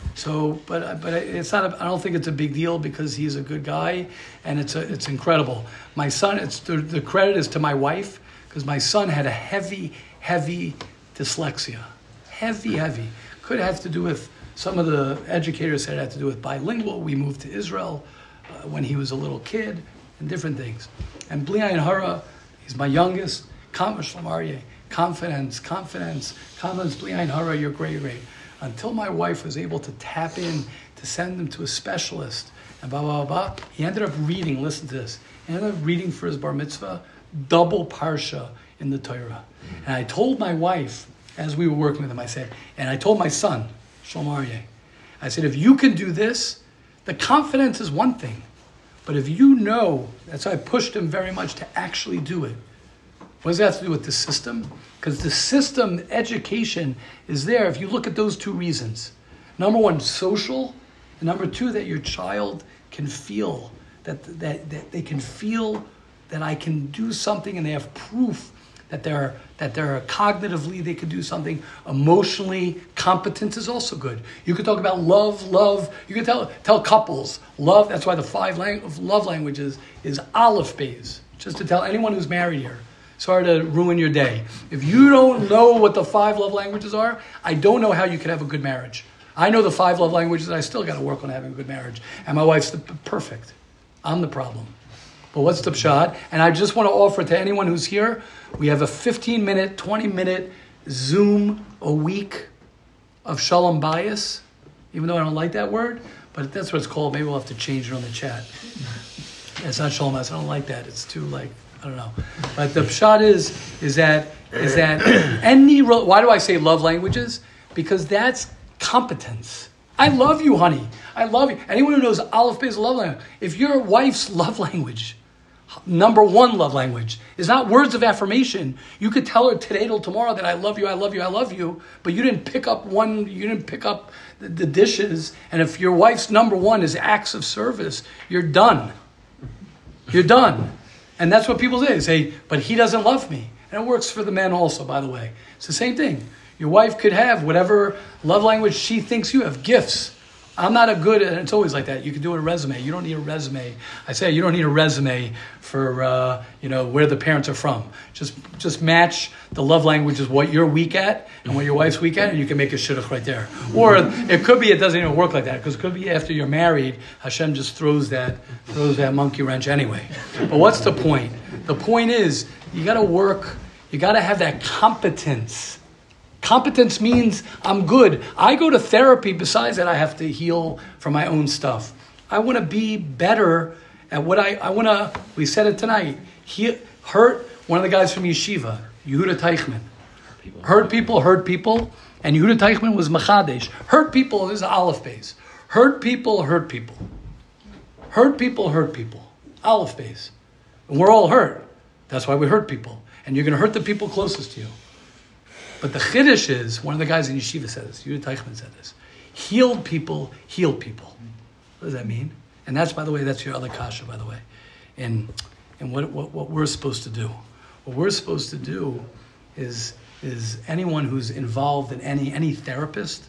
So, but but it's not. A, I don't think it's a big deal because he's a good guy, and it's a, it's incredible. My son. It's the, the credit is to my wife because my son had a heavy, heavy dyslexia, heavy, heavy. Could have to do with some of the educators said it had to do with bilingual. We moved to Israel uh, when he was a little kid, and different things. And Bli Ayin Hara, he's my youngest. Confidence, confidence, confidence, confidence. Bli Ayin Hara, you're great, you're great. Until my wife was able to tap in to send him to a specialist and blah, blah, blah, blah, he ended up reading, listen to this, he ended up reading for his bar mitzvah, double parsha in the Torah. And I told my wife, as we were working with him, I said, and I told my son, Shalom Aryeh, I said, if you can do this, the confidence is one thing. But if you know, that's why I pushed him very much to actually do it. What does that have to do with the system? Because the system, education, is there if you look at those two reasons. Number one, social. And number two, that your child can feel, that, that, that they can feel that I can do something and they have proof that they're, that they're cognitively, they can do something. Emotionally, competence is also good. You could talk about love, love. You could tell tell couples, love. That's why the five lang- love languages is Aleph Beis. Just to tell anyone who's married here. Sorry to ruin your day. If you don't know what the five love languages are, I don't know how you could have a good marriage. I know the five love languages, and I still got to work on having a good marriage. And my wife's the, perfect. I'm the problem. But what's the pshat? And I just want to offer to anyone who's here, we have a fifteen minute, twenty minute Zoom a week of Shalom Bayis, even though I don't like that word, but that's what it's called. Maybe we'll have to change it on the chat. It's not Shalom Bayis. I don't like that. It's too like, I don't know. But the pshat is, is that, is that any, why do I say love languages? Because that's competence. I love you, honey. I love you. Anyone who knows Aleph Beis love language, if your wife's love language, number one love language, is not words of affirmation, you could tell her today till tomorrow that I love you, I love you, I love you, but you didn't pick up one, you didn't pick up the, the dishes, and if your wife's number one is acts of service, you're done. You're done. And that's what people say. They say, but he doesn't love me. And it works for the men also, by the way. It's the same thing. Your wife could have whatever love language she thinks you have, gifts. I'm not a good, and it's always like that. You can do a resume. You don't need a resume. I say you don't need a resume for, uh, you know, where the parents are from. Just just match the love language is what you're weak at and what your wife's weak at, and you can make a shidduch right there. Or it could be it doesn't even work like that, because it could be after you're married, Hashem just throws that throws that monkey wrench anyway. But what's the point? The point is you got to work, you got to have that competence. Competence means I'm good. I go to therapy. Besides that, I have to heal from my own stuff. I want to be better at what I, I want to, we said it tonight, he, hurt one of the guys from Yeshiva, Yehuda Teichman. Hurt people, hurt people. And Yehuda Teichman was Machadesh. Hurt people, this is Aleph Beis. Hurt people, hurt people. Hurt people, hurt people. Aleph Beis. And we're all hurt. That's why we hurt people. And you're going to hurt the people closest to you. But the chiddush is, one of the guys in Yeshiva said this, Yehuda Teichman said this, healed people, heal people. What does that mean? And that's, by the way, that's your other kasha, by the way. And and what, what, what we're supposed to do. What we're supposed to do is, is anyone who's involved in any, any therapist,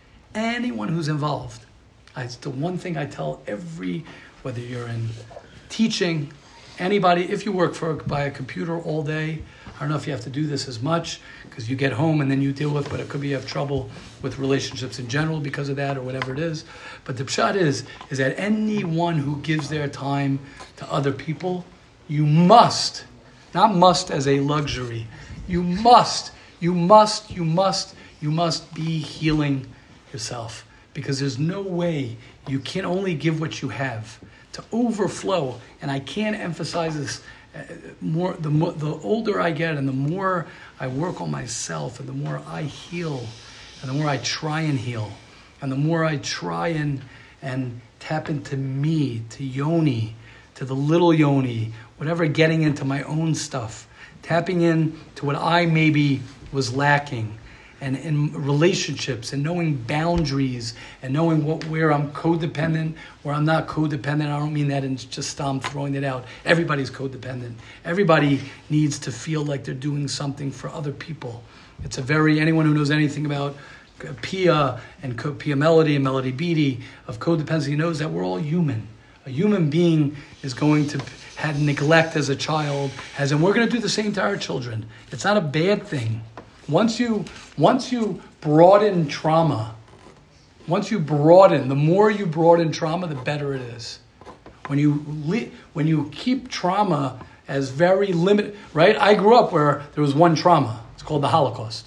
anyone who's involved. I, it's the one thing I tell every, whether you're in teaching, anybody, if you work for by a computer all day, I don't know if you have to do this as much because you get home and then you deal with, but it could be you have trouble with relationships in general because of that or whatever it is. But the pshat is, is that anyone who gives their time to other people, you must, not must as a luxury, you must, you must, you must, you must be healing yourself, because there's no way you can only give what you have to overflow. And I can't emphasize this more. The more, the older I get, and the more I work on myself, and the more I heal, and the more I try and heal, and the more I try and and tap into me, to Yoni, to the little Yoni, whatever, getting into my own stuff, tapping in to what I maybe was lacking, and in relationships, and knowing boundaries, and knowing what where I'm codependent, where I'm not codependent. I don't mean that in just I'm throwing it out. Everybody's codependent. Everybody needs to feel like they're doing something for other people. It's a very, anyone who knows anything about Pia and Pia Melody and Melody Beatty of codependency knows that we're all human. A human being is going to have neglect as a child, as, and we're going to do the same to our children. It's not a bad thing. Once you once you broaden trauma, once you broaden, the more you broaden trauma, the better it is. When you le- when you keep trauma as very limited, right? I grew up where there was one trauma. It's called the Holocaust.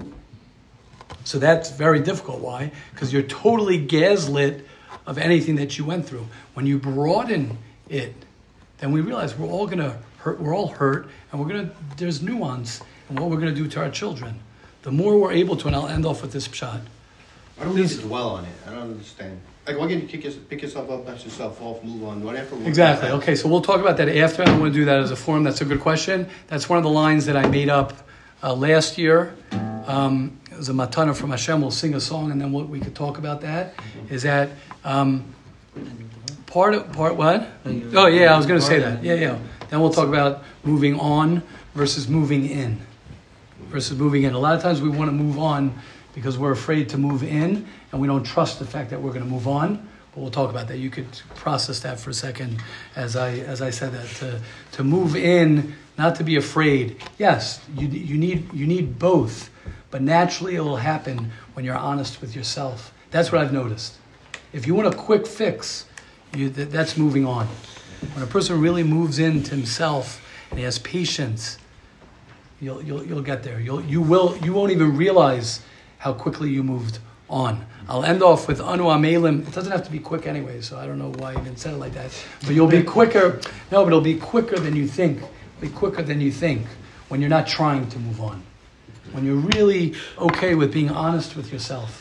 So that's very difficult. Why? Because you're totally gaslit of anything that you went through. When you broaden it, then we realize we're all gonna hurt. We're all hurt, and we're gonna. There's nuance in what we're gonna do to our children. The more we're able to, and I'll end off with this pshat. I don't need to dwell on it. I don't understand. Like, why can't you kick your, pick yourself up, dust yourself off, move on, whatever? Exactly. Okay, so we'll talk about that after. I don't want to do that as a forum. That's a good question. That's one of the lines that I made up uh, last year. Um, it was a matana from Hashem. We'll sing a song, and then we'll, we could talk about that. Is that um, part of part what? Oh yeah, I was going to say that. Yeah, yeah. Then we'll talk about moving on versus moving in. Versus moving in. A lot of times we want to move on because we're afraid to move in, and we don't trust the fact that we're going to move on. But we'll talk about that. You could process that for a second, as I as I said that to to move in, not to be afraid. Yes, you you need you need both, but naturally it will happen when you're honest with yourself. That's what I've noticed. If you want a quick fix, you, that, that's moving on. When a person really moves into himself and he has patience, you'll you'll you'll get there. You'll you will you won't even realize how quickly you moved on. I'll end off with Anu Amelim. It doesn't have to be quick anyway, so I don't know why I even said it like that. But you'll be quicker. No, but it'll be quicker than you think. It'll be quicker than you think when you're not trying to move on. When you're really okay with being honest with yourself.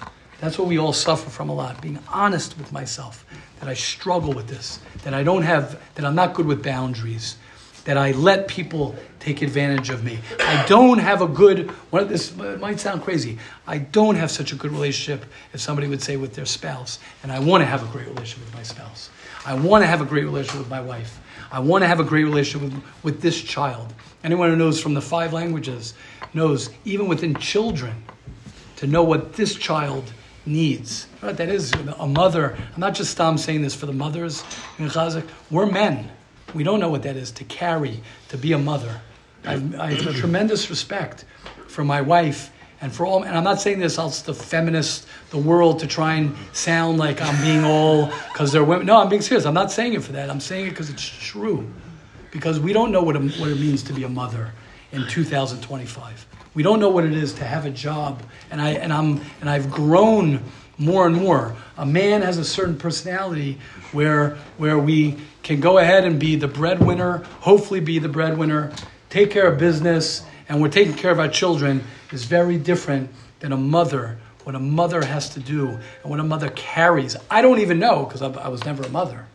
That's what we all suffer from a lot, being honest with myself, that I struggle with this, that I don't have, that I'm not good with boundaries, that I let people take advantage of me. I don't have a good, one of this might sound crazy, I don't have such a good relationship, if somebody would say, with their spouse, and I want to have a great relationship with my spouse. I want to have a great relationship with my wife. I want to have a great relationship with, with this child. Anyone who knows from the five languages knows, even within children, to know what this child needs. Right? That is a mother. I'm not just I'm saying this for the mothers in Chazak. We're men. We don't know what that is, to carry, to be a mother. I've, I have tremendous respect for my wife and for all, and I'm not saying this as the feminist, the world, to try and sound like I'm being all, because they're women. No, I'm being serious. I'm not saying it for that. I'm saying it because it's true. Because we don't know what, a, what it means to be a mother in two thousand twenty-five. We don't know what it is to have a job, and I and I'm and I've grown more and more. A man has a certain personality where where we can go ahead and be the breadwinner, hopefully be the breadwinner, take care of business, and we're taking care of our children, is very different than a mother. What a mother has to do and what a mother carries. I don't even know, because I, I was never a mother.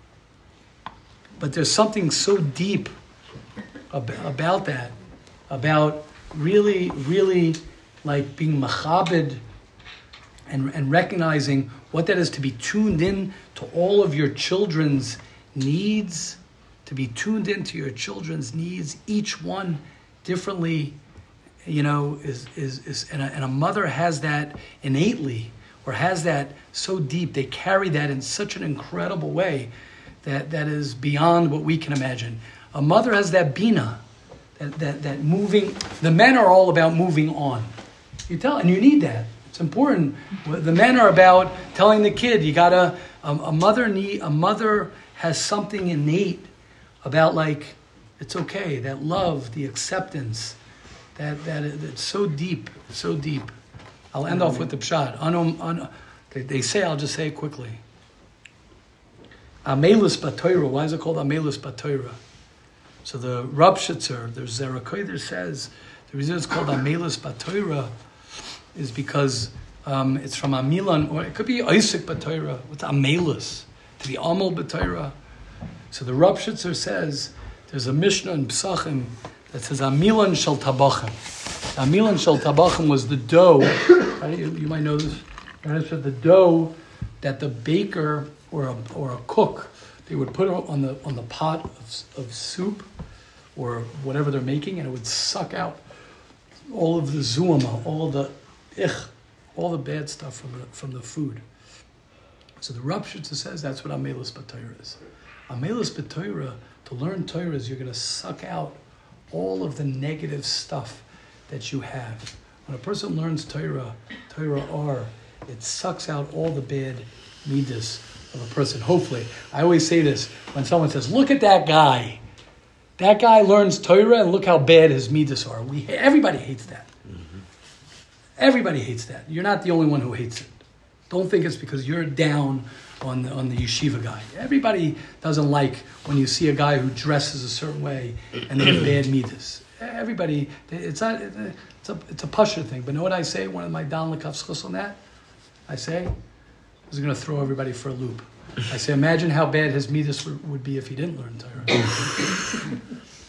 But there's something so deep ab- about that, about really, really like being machabed and, and recognizing what that is, to be tuned in to all of your children's needs, to be tuned into your children's needs, each one differently, you know, is, is, is and, a, and a mother has that innately, or has that so deep. They carry that in such an incredible way that, that is beyond what we can imagine. A mother has that bina, that, that, that moving. The men are all about moving on. You tell, and you need that. It's important. The men are about telling the kid, you gotta, a, a mother need, a mother has something innate about, like, it's okay, that love, the acceptance, that that it's so deep, so deep. I'll end off with the pshat. Anu, anu, they, they say, I'll just say it quickly. Amelus Batoira. Why is it called Amelus Batoira? So the Rabshitzer, there's Zerakoider says, the reason it's called Amelus Batoira is because um, it's from Amilan, or it could be Isaac Batoira. What's Amelus? To be Amel Batoira. So the Rabshitzer says, there's a Mishnah in Psachim that says Amilan Shel Tabachim. Amilan Shel Tabachim was the dough, right? you, you might know this, right? So the dough that the baker or a, or a cook, they would put on the on the pot of, of soup or whatever they're making, and it would suck out all of the zuama, all of the ich, all the bad stuff from the, from the food. So the Rabshitzer says that's what Amelus B'Torah is. Amelus B'Torah, to learn Torah, is you're going to suck out all of the negative stuff that you have. When a person learns Torah, Torah R, it sucks out all the bad midas of a person, hopefully. I always say this, when someone says, look at that guy. That guy learns Torah and look how bad his midas are. We, everybody hates that. Mm-hmm. Everybody hates that. You're not the only one who hates it. Don't think it's because you're down on the, on the yeshiva guy. Everybody doesn't like when you see a guy who dresses a certain way and they have bad midas. Everybody, it's not, it's a it's a pasha thing. But know what I say? One of my dan lekavschus on that, I say, I was going to throw everybody for a loop. I say, imagine how bad his midas would, would be if he didn't learn Torah.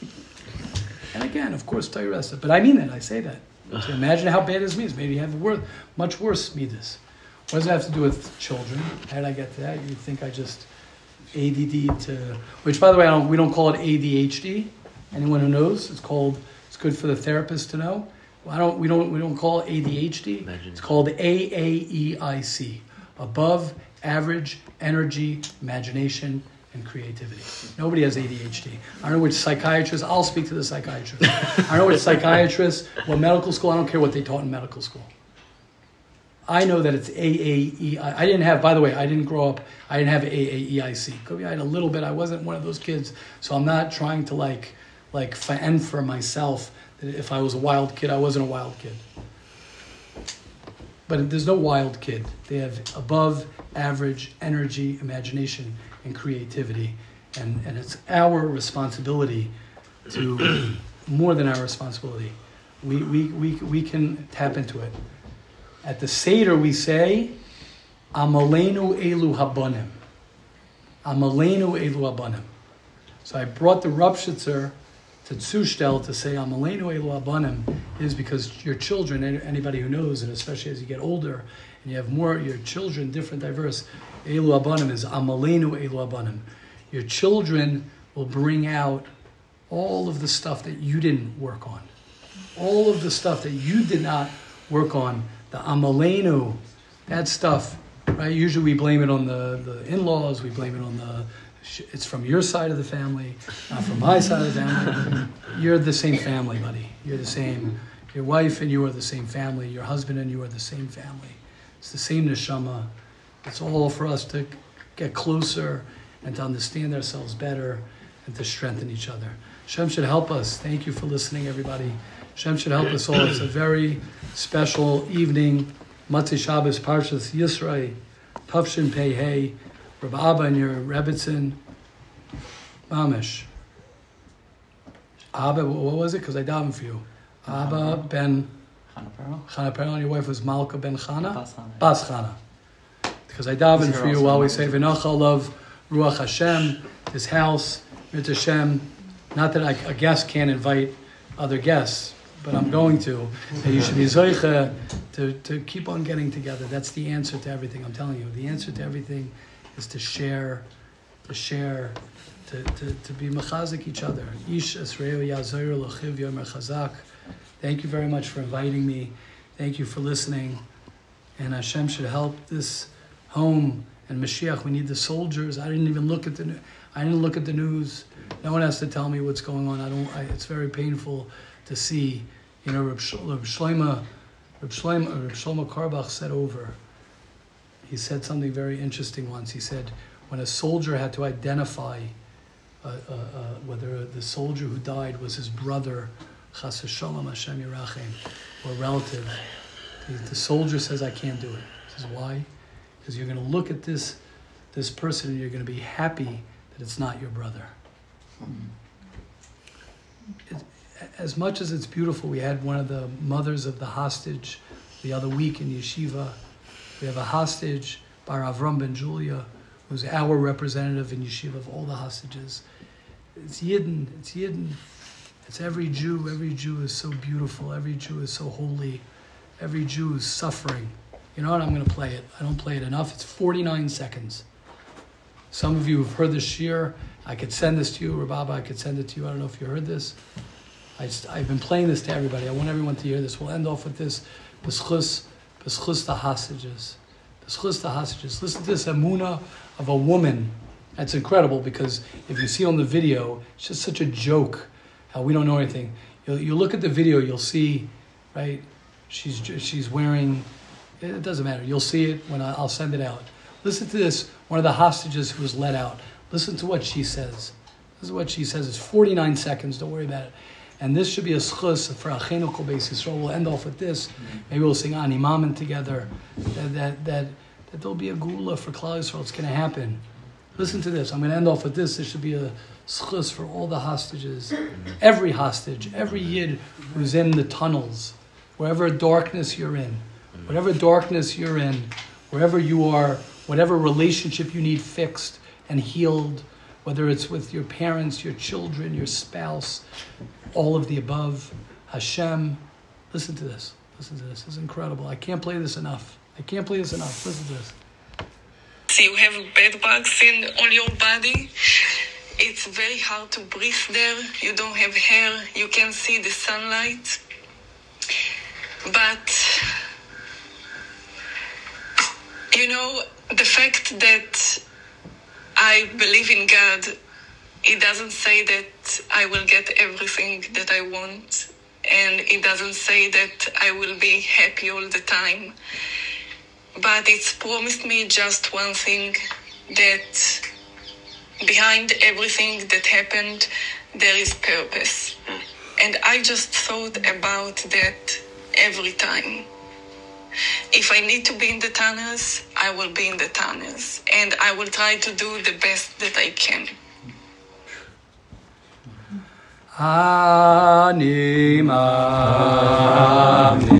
And again, of course, Torah. But I mean that. I say that. I say, imagine how bad his midas. Maybe you have worth, much worse midas. What does it have to do with children? How did I get to that? You think I just A D D to, which by the way, I don't, we don't call it A D H D. Anyone who knows, it's called. It's good for the therapist to know. Well, I don't. We don't. We don't call it A D H D. Imagine. It's called A A E I C, above average energy, imagination, and creativity. Nobody has A D H D. I don't know which psychiatrist. I'll speak to the psychiatrist. I don't know which psychiatrist. What medical school? I don't care what they taught in medical school. I know that it's A A E I. I didn't have, by the way, I didn't grow up, I didn't have A A E I C. Could be I had a little bit. I wasn't one of those kids. So I'm not trying to like, like fend for myself. If I was a wild kid, I wasn't a wild kid. But there's no wild kid. They have above average energy, imagination, and creativity. And, and it's our responsibility to, more than our responsibility. We, we, we, we can tap into it. At the Seder, we say, Amalenu elu habanim. Amalenu elu habanim. So I brought the Rupshitzer to Tzustel to say Amalenu elu habanim is because your children, anybody who knows, and especially as you get older and you have more, your children, different, diverse, elu habanim is Amalenu elu habanim. Your children will bring out all of the stuff that you didn't work on. All of the stuff that you did not work on. The Amalenu, that stuff, right? Usually we blame it on the, the in-laws, we blame it on the, it's from your side of the family, not from my side of the family. You're the same family, buddy. You're the same, your wife and you are the same family. Your husband and you are the same family. It's the same neshama. It's all for us to get closer and to understand ourselves better and to strengthen each other. Hashem should help us. Thank you for listening, everybody. Hashem should help us all. It's a very special evening. Matzah Shabbos, Parshas Yisrael, Tavshin Pei Hey, Rabbi Abba and your Rebbitzin, Mamish. Abba, what was it? Because I davened for you. Abba ben Chana Perl. Chana Perl, and your wife was Malka ben Chana? Bas Chana. Bas Chana. Because I davened for you while we say V'nachal of Ruach Hashem, this house, Mit Hashem. Not that I, a guest can't invite other guests, but I'm going to. And you should be zoicha to, to keep on getting together. That's the answer to everything. I'm telling you, the answer to everything is to share, to share, to, to, to be mechazik each other. Ish esreu yazoyer l'chiv yomer chazak. Thank you very much for inviting me. Thank you for listening. And Hashem should help this home. And Mashiach, we need the soldiers. I didn't even look at the. I didn't look at the news. No one has to tell me what's going on. I don't. I, it's very painful to see. You know, Reb Shlomo, Reb Shlomo, Reb Shlomo Karbach said over. He said something very interesting once. He said, when a soldier had to identify uh, uh, uh, whether the soldier who died was his brother, Chas v'Shalom Hashem Yirachem, or relative, the, the soldier says, "I can't do it." He says, "Why?" Because you're going to look at this this person and you're going to be happy that it's not your brother. It, as much as it's beautiful, we had one of the mothers of the hostage the other week in yeshiva. We have a hostage, Bar Avram Ben Julia, who's our representative in yeshiva of all the hostages. It's Yidden, it's Yidden. It's every Jew. Every Jew is so beautiful. Every Jew is so holy. Every Jew is suffering. You know what? I'm going to play it. I don't play it enough. It's forty-nine seconds. Some of you have heard this shir. I could send this to you, Rababa. I could send it to you. I don't know if you heard this. I just, I've been playing this to everybody. I want everyone to hear this. We'll end off with this. B'schus, b'schus the hostages. B'schus the hostages. Listen to this emunah of a woman. That's incredible because if you see on the video, it's just such a joke how we don't know anything. You'll, you look at the video, you'll see, right? She's she's wearing. It doesn't matter. You'll see it when I, I'll send it out. Listen to this. One of the hostages who was let out. Listen to what she says. This is what she says. It's forty-nine seconds. Don't worry about it. And this should be a schus for Achenu Kol Beis Yisrael. We'll end off with this. Maybe we'll sing Ani Mamen together. That, that, that, that there'll be a gula for Klal Yisrael. It's going to happen. Listen to this. I'm going to end off with this. This should be a schus for all the hostages. Every hostage, every Yid who's in the tunnels, wherever darkness you're in, whatever darkness you're in, wherever you are, whatever relationship you need fixed and healed, whether it's with your parents, your children, your spouse, all of the above, Hashem, listen to this. Listen to this. This is incredible. I can't play this enough. I can't play this enough. Listen to this. So you have bed bugs in all your body. It's very hard to breathe there. You don't have hair. You can see the sunlight. But, you know, the fact that I believe in God, it doesn't say that I will get everything that I want. And it doesn't say that I will be happy all the time. But it's promised me just one thing, that behind everything that happened, there is purpose. And I just thought about that every time. If I need to be in the tunnels, I will be in the tunnels. And I will try to do the best that I can. Ani Mamen.